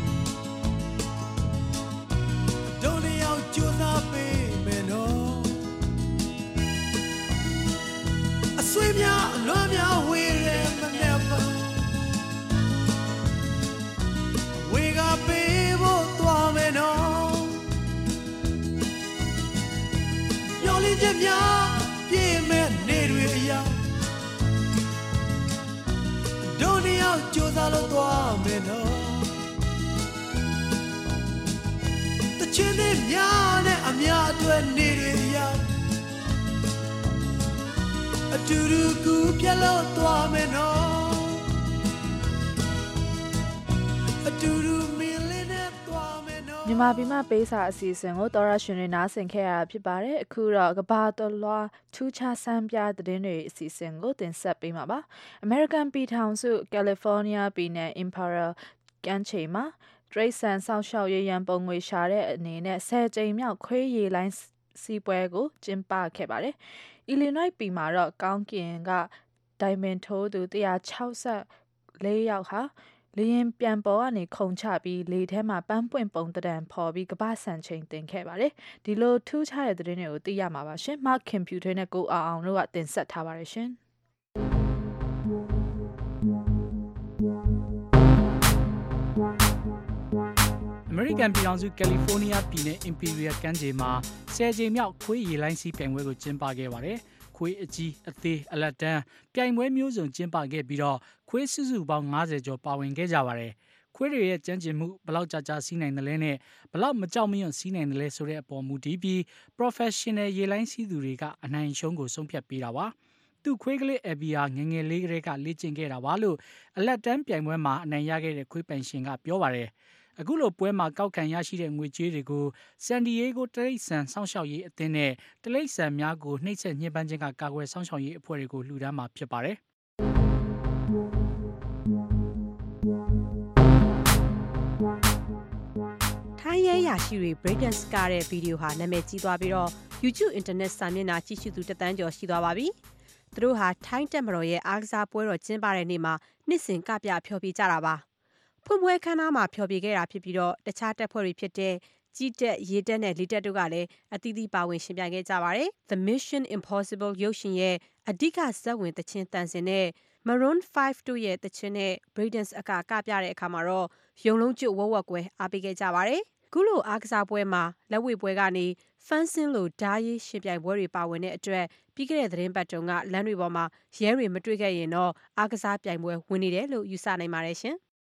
ဒုနီယောက်ကြိုးစားပေးမယ်နော်အဆွေများအလွမ်းများဝေးတဲ့မနေ့ပါဝေကပေးဖို့သွားမယ်နော်မျော်လင့်ချက်များပြည့်မဲ့နေတွေအရာဒုနီယောက်ကြိုးစားလို့သွားမယ်နော်တချင်တွေများနဲ့အများအတွက်နေတွေအရာအတူတူကူပြလို့သွားမယ်နော်အတူတူမြန်မာပြည်မှာပေးစာအစီအစဉ်ကိုတော်ရရှင်တွေနားဆင်ခဲ့ရတာဖြစ်ပါတယ်အခုတော့ကဘာတလွားထူးခြားဆန်းပြသတင်းတွေအစီအစဉ်ကိုတင်ဆက်ပေးမှာပါ American ပြည်ထောင်စု California ပြည်နယ် Imperial ကမ်းခြေမှာတရိတ်ဆန်ဆောက်ရှောက်ရေးရန်ပုံငွေရှာတဲ့အနေနဲ့10ကြိမ်မြောက်ခွေးရည်လိုင်းစီးပွဲကိုကျင်းပခဲ့ပါတယ် Illinois ပြည်မှာတော့ကောင်းကင်ကဒိုင်မန်ထိုးသူ164ယောက်ဟာလေရင်ပြန်ပေါ်ကနေခုန်ချပြီးလေထဲမှာပန်းပွင့်ပုံတံဖော်ပြီးကပ္ပစံချိန်တင်ခဲ့ပါတယ်ဒီလိုထူးခြားတဲ့သတင်းတွေကိုသိရမှာပါရှင် Mark Computer နဲ့ကိုအောင်တို့ကတင်ဆက်ထားပါတယ်ရှင်အမေရိကန်ပြည်ထောင်စုကယ်လီဖိုးနီးယားပြည်နယ် Imperial ကမ်းခြေမှာ10ကြိမ်မြောက်ခွေးရည်လိုင်းစီးပြိုင်ပွဲကိုကျင်းပခဲ့ပါတယ်ခွေးအကြီးအသေးအလတ်တန်းပြိုင်ပွဲမျိုးစုံကျင်းပခဲ့ပြီးတော့ခွေးစုစုပေါင်း90ကျော်ပါဝင်ခဲ့ကြပါတယ်ခွေးတွေရဲ့ကြမ်းကျင်မှုဘလောက်ကြာစီးနိုင်တယ်လဲနဲ့ဘလောက်မကြောက်မရွံ့စီးနိုင်တယ်လဲဆိုတဲ့အပေါ်မူတည်ပြီး professional ရေလိုင်းစီးသူတွေကအနိုင်ရှုံးကိုဆုံးဖြတ်ပေးတာပါသူခွေးကလေးအဘီယာငငယ်လေးကလေးကလေ့ကျင့်ခဲ့တာပါလို့အလတ်တန်းပြိုင်ပွဲမှာအနိုင်ရခဲ့တဲ့ခွေးပိုင်ရှင်ကပြောပါတယ်အခုလိုပွဲမှာကောက်ခံရရှိတဲ့ငွေကြေးတွေကိုဆန်ဒီယေဂိုတရိတ်ဆန်စောင့်ရှောက်ရေးအသင်းနဲ့တရိတ်ဆန်များကိုနှိပ်စက်ညှဉ်းပန်းခြင်းကကာကွယ်စောင့်ရှောက်ရေးအဖွဲ့တွေကိုလှူဒါန်းမှာဖြစ်ပါတယ်ထိုင်းရဲရရှိတွေ Breakdance ကတဲ့ဗီဒီယိုဟာနာမည်ကြီးသွားပြီးတော့ YouTube Internet စာမျက်နှာကြည့်ရှုသူ1 သန်းကျော်ရှိသွားပါပြီ။သူတို့ဟာထိုင်းတပ်မတော်ရဲ့အားကစားပွဲတော်ကျင်းပတဲ့နေ့မှာနှစ်စဉ်ကပြဖျော်ဖြေကြတာပါ။ဖွင့်ပွဲခမ်းနားမှာဖျော်ဖြေခဲ့တာဖြစ်ပြီးတော့တခြားတပ်ဖွဲ့တွေဖြစ်တဲ့ကြီးတက်ရေတက်နဲ့လေတက်တို့ကလည်းအသီးသီးပါဝင်ရှင်ပြိုင်ခဲ့ကြပါတယ်။ The Mission Impossible ရုပ်ရှင်ရဲ့အဓိကဇာတ်ဝင်သချင်းတန်စင်နဲ့ Maroon 5 တို့ရဲ့သချင်းနဲ့ Breakdance ကပြတဲ့အခါမှာတော့ရုံလုံးကျွတ်ဝက်ဝက်ကွဲအားပေးခဲ့ကြပါတယ်။ခုလိုအားကစားပွဲမှာလက်ဝှေ့ပွဲကနေဖန်ဆင်းလိုဓားရေးရှင်ပြိုင်ပွဲတွေပါဝင်တဲ့အတွက်ပြီးခဲ့တဲ့သတင်းပတ်တုန်းကလမ်းတွေပေါ်မှာရဲတွေမတွေ့ခဲ့ရင်တော့အားကစားပြိုင်ပွဲဝင်နေတယ်လို့ယူဆနိုင်ပါတယ်ရှင်။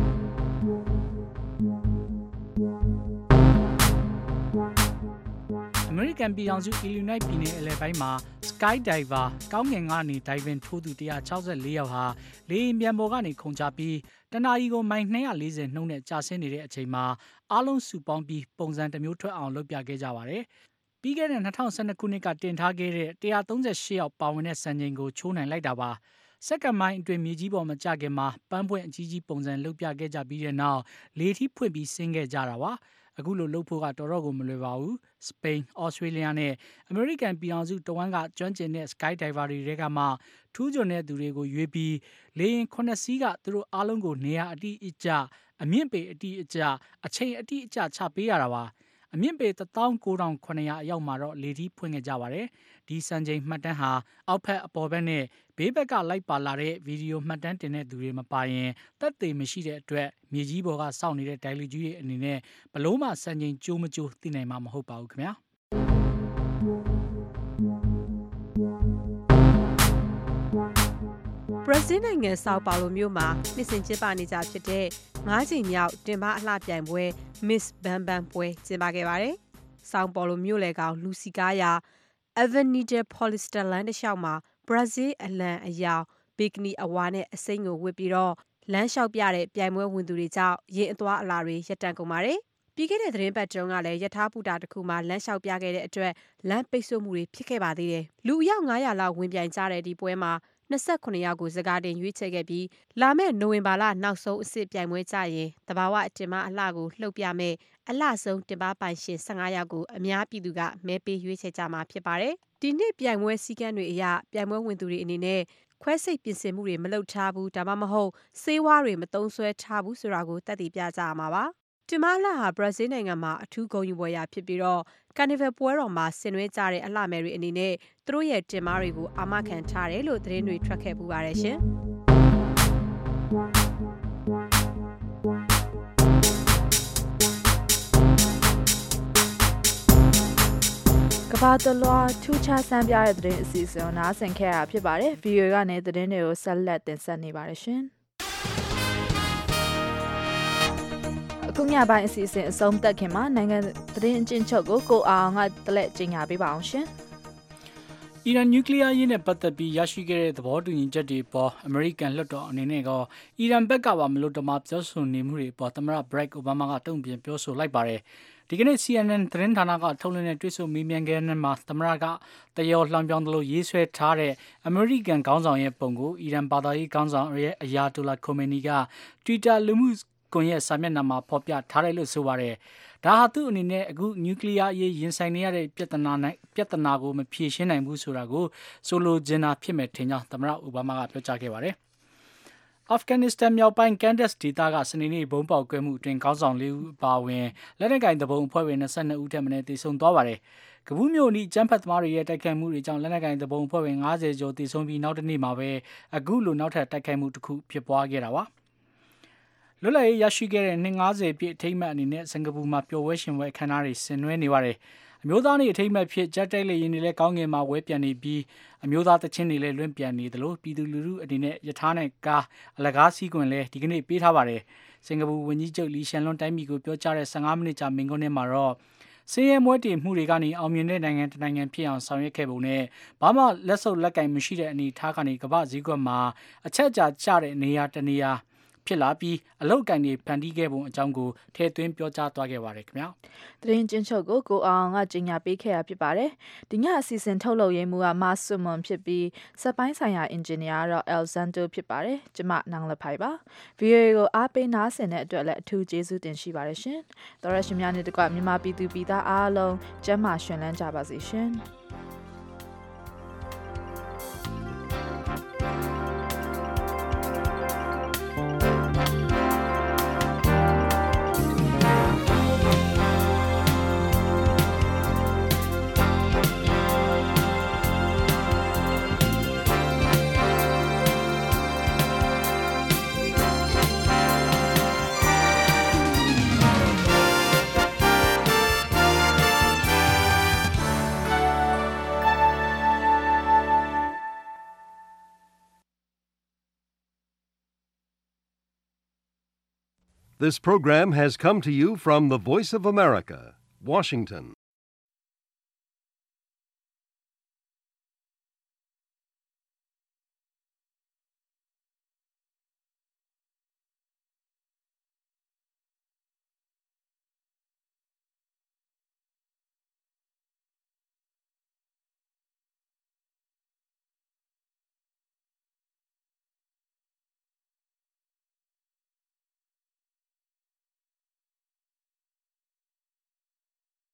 အမေရိကန်ပြည်ထောင်စု Illinois ပြည်နယ်အလယ်ပိုင်းမှာ Skydiver ကောင်းကင်ကနေ diving ထိုးသူ164ယောက်ဟာလေယာဉ်ပြန်ပေါ်ကနေခုန်ချပြီးတနာရီကိုမိုင်240နှုန်းနဲ့ကျဆင်းနေတဲ့အချိန်မှာအားလုံးစုပေါင်းပြီးပုံစံတစ်မျိုးထွက်အောင်လုပ်ပြခဲ့ကြပါတယ်။ပြီးခဲ့တဲ့2012ခုနှစ်ကတင်ထားခဲ့တဲ့138ယောက်ပါဝင်တဲ့စံချိန်ကိုချိုးနိုင်လိုက်တာပါ။စက္ကန့်ပိုင်းအတွင်းမြေကြီးပေါ်မှာကျခင်မှာပန်းပွင့်အကြီးကြီးပုံစံလုပ်ပြခဲ့ကြပြီးတဲ့နောက်လေထီးဖွင့်ပြီးဆင်းခဲ့ကြတာပါ။အခုလိုလုပ်ဖို့ကတော်တော်ကိုမလွယ်ပါဘူးစပိန်ဩစတြေးလျနဲ့အမေရိကန်ပြည်အောင်စုတဝန်းကကျွမ်းကျင်တဲ့ sky diver တွေကမှထူးချွန်တဲ့သူတွေကိုရွေးပြီးလေယာဉ်9စီးကသူတို့အားလုံးကိုနေရာအတိအကျအမြင့်ပေအတိအကျအချိန်အတိအကျချပေးရတာပါအမြင့်ပေ19900အရောက်မှာတော့လေထီးဖွင့်ခဲ့ကြပါတယ်ဒီစံချိန်မှတ်တမ်းဟာအောက်ဖက်အပေါ်ဘက်နဲ့ဘေးဘက်ကလိုက်ပါလာတဲ့ဗီဒီယိုမှတ်တမ်းတင်တဲ့သူတွေမပါရင်တက်သေးမရှိတဲ့အတွက်မြေကြီးပေါ်ကစောင့်နေတဲ့ဒိုင်လူကြီးတွေအနေနဲ့ဘလို့မှစံချိန်ကျိုးမကျိုးသိနိုင်မှာမဟုတ်ပါဘူးခင်ဗျာဘရာဇီးနိုင်ငံဆောက်ပါလိုမြို့မှာနှစ်စဉ်ကျင်းပနေကြဖြစ်တဲ့9ချိန်မြောက်တင်ပအလှပြိုင်ပွဲ Miss Bam Bam ပွဲကျင်းပခဲ့ပါတယ်။ဆောက်ပါလိုမြို့လေကောင်လူစီကားယာ Avenida Paulista လမ်းတစ်လျှောက်မှာဘရာဇီးအလံအယောင်ဘီကနီအဝါနဲ့အစိမ်းကိုဝတ်ပြီးတော့လမ်းလျှောက်ပြတဲ့ပြိုင်ပွဲဝင်သူတွေကြောင့်ရင်အသွားအလာတွေရပ်တန့်ကုန်ပါတယ်။ပြီးခဲ့တဲ့သတင်းပတ်တုန်းကလည်းယထာပူတာတစ်ခုမှာလမ်းလျှောက်ပြခဲ့တဲ့အတွက်လမ်းပိတ်ဆို့မှုတွေဖြစ်ခဲ့ပါသေးတယ်။လူအယောက်900လောက်ဝင်ပြိုင်ကြတဲ့ဒီပွဲမှာ29ယောက်ကိုစကားတင်ရွေးချယ်ခဲ့ပြီးလာမယ့်နိုဝင်ဘာလနောက်ဆုံးအစ်ပြိုင်ပွဲကြရင်တဘာဝတင်မအလှကိုလှုပ်ပြမယ်အလှဆုံးတင်ပပိုင်ရှင်15ယောက်ကိုအများပြည်သူကမဲပေးရွေးချယ်ကြမှာဖြစ်ပါတယ်ဒီနှစ်ပြိုင်ပွဲစည်းကမ်းတွေအရပြိုင်ပွဲဝင်သူတွေအနေနဲ့ခွဲစိတ်ပြင်ဆင်မှုတွေမလုပ်ထားဘူးဒါမှမဟုတ်ဆေးဝါးတွေမသုံးစွဲထားဘူးဆိုတာကိုသက်သေပြကြရမှာပါတင်မအလှဟာဘရာဇီးနိုင်ငံမှာအထူးဂုဏ်ယူပွဲရာဖြစ်ပြီးတော့ကာနီဗယ်ပွဲတော်မှာဆင်နွှဲကြတဲ့အလှမယ်တွေအနေနဲ့သူတို့ရဲ့တင်မတွေကိုအာမခံထားတယ်လို့သတင်းတွေထွက်ခဲ့ပူပါတယ်ရှင်ကဘာတလွားထူးခြားဆန်းပြတဲ့သတင်းအစီအစဉ်ကိုနားဆင်ခဲ့ရဖြစ်ပါတယ်။ VOA ကနေသတင်းတွေကိုဆက်လက်တင်ဆက်နေပါတယ်ရှင်။အခုညပိုင်းအစီအစဉ်အဆုံးသတ်ခင်မှာနိုင်ငံသတင်းအကျဉ်းချုပ်ကိုအောင်ကတလက်ကြေညာပေးပါအောင်ရှင်။အီရန်နျူကလ িয়ার ရေးနဲ့ပတ်သက်ပြီးရရှိခဲ့တဲ့သဘောတူညီချက်တွေပေါ်အမေရိကန်လွှတ်တော်အနေနဲ့ကအီရန်ဘက်ကပါမလို့တမပြောဆိုနေမှုတွေပေါ်သမ္မတဘရက်အိုဘားမားကတုံ့ပြန်ပြောဆိုလိုက်ပါတယ်။ဒီကနေ့ CNN သတင်းဌာနကထုတ်လွှင့်တဲ့တွေ့ဆုံမေးမြန်းခန်းမှာသမ္မတကတရောလှောင်ပြောင်းသလိုရေးဆွဲထားတဲ့အမေရိကန်ခေါင်းဆောင်ရဲ့ပုံကိုအီရန်ဘာသာရေးခေါင်းဆောင်ရဲ့အယာတိုလာခိုမေနီက Twitter လူမှုကွန်ရက်စာမျက်နှာမှာဖော်ပြထားတယ်လို့ဆိုပါတယ်။ဒါဟာသူ့အနေနဲ့အခုနျူကလ িয়ার ရေးရင်ဆိုင်နေရတဲ့ပြဿနာကိုမဖြေရှင်းနိုင်ဘူးဆိုတာကိုဆိုလိုချင်တာဖြစ်မဲ့ထင်ကြောင်းသမ္မတအိုဘားမားကပြောကြားခဲ့ပါတယ်။အာဖဂန်နစ္စတန်မြောက်ပိုင်းကန်ဒက်စ်ဒေသကစနေနေ့ဘုံပေါက်ကွဲမှုအတွင်းခေါင်းဆောင်၄ဦးအပါအဝင်လက်နက်ကိုင်တဘုံအဖွဲ့ဝင်22ဦးထက်မနည်းသေဆုံးသွားပါတယ်။ကဘူးမြို့နီကျန်းဖတ်သမားတွေရဲ့တိုက်ခိုက်မှုတွေကြောင့်လက်နက်ကိုင်တဘုံအဖွဲ့ဝင်90ကျော်သေဆုံးပြီးနောက်တစ်နေ့မှာပဲအခုလိုနောက်ထပ်တိုက်ခိုက်မှုတစ်ခုဖြစ်ပွားခဲ့တာပါ။လွတ်လပ်ရေးရရှိခဲ့တဲ့နှစ်90ပြည့်အထိမ်းအမှတ်အနေနဲ့စင်ကာပူမှာပျော်ပွဲရှင်ပွဲအခမ်းအနားတွေဆင်နွှဲနေပါတယ်။အမျိုးသားနေ့အထိမ်းအမှတ်ဖြစ်ဂျက်တိုက်လေယာဉ်တွေလည်းကောင်းကင်မှာဝဲပြန်နေပြီးအမျိုးသားတခြင်းတွေလည်းလွင့်ပြန်နေသလိုပြည်သူလူထုအနေနဲ့ယထာနဲ့ကားအလကားစီးကွင်လည်းဒီကနေ့ပေးထားပါတယ်။စင်ကာပူဝန်ကြီးချုပ်လီရှန်လွန်တိုင်းပြည်ကိုပြောကြားတဲ့15မိနစ်ကြာမိန့်ခွန်းထဲမှာတော့စည်ရဲမွဲတေမှုတွေကနေအောင်မြင်တဲ့နိုင်ငံတနိုင်ငံဖြစ်အောင်ဆောင်ရွက်ခဲ့ပုံနဲ့ဘာမှလက်ဆုပ်လက်ကင်မရှိတဲ့အနေအထားကနေကမ္ဘာဈေးကွက်မှာအချက်အချာကျတဲ့နေရာတနေရာဖြစ်လာပြီးအလောက်ကန်တွေဖန်တီးခဲ့ပုံအကြောင်းကိုထည့်သွင်းပြောကြားသွားခဲ့ပါတယ်ခင်ဗျာသတင်းကျဉ်းချုပ်ကိုအောင်ကကြေညာပေးခဲ့ရဖြစ်ပါတယ်ဒီညအစီအစဉ်ထုတ်လုပ်ရေးမှူးကမဆွမွန်ဖြစ်ပြီးစက်ပိုင်းဆိုင်ရာအင်ဂျင်နီယာတော့အယ်ဇန်တိုဖြစ်ပါတယ်ကျမနောင်လဖိုင်ပါ VOA ကိုအားပေးနားဆင်တဲ့အတွက်လည်းအထူးကျေးဇူးတင်ရှိပါတယ်ရှင်တော်ရရှိများနဲ့တကွမြန်မာပြည်သူပြည်သားအားလုံးကျန်းမာရှင်လန်းကြပါစေရှင် This program has come to you from the Voice of America, Washington.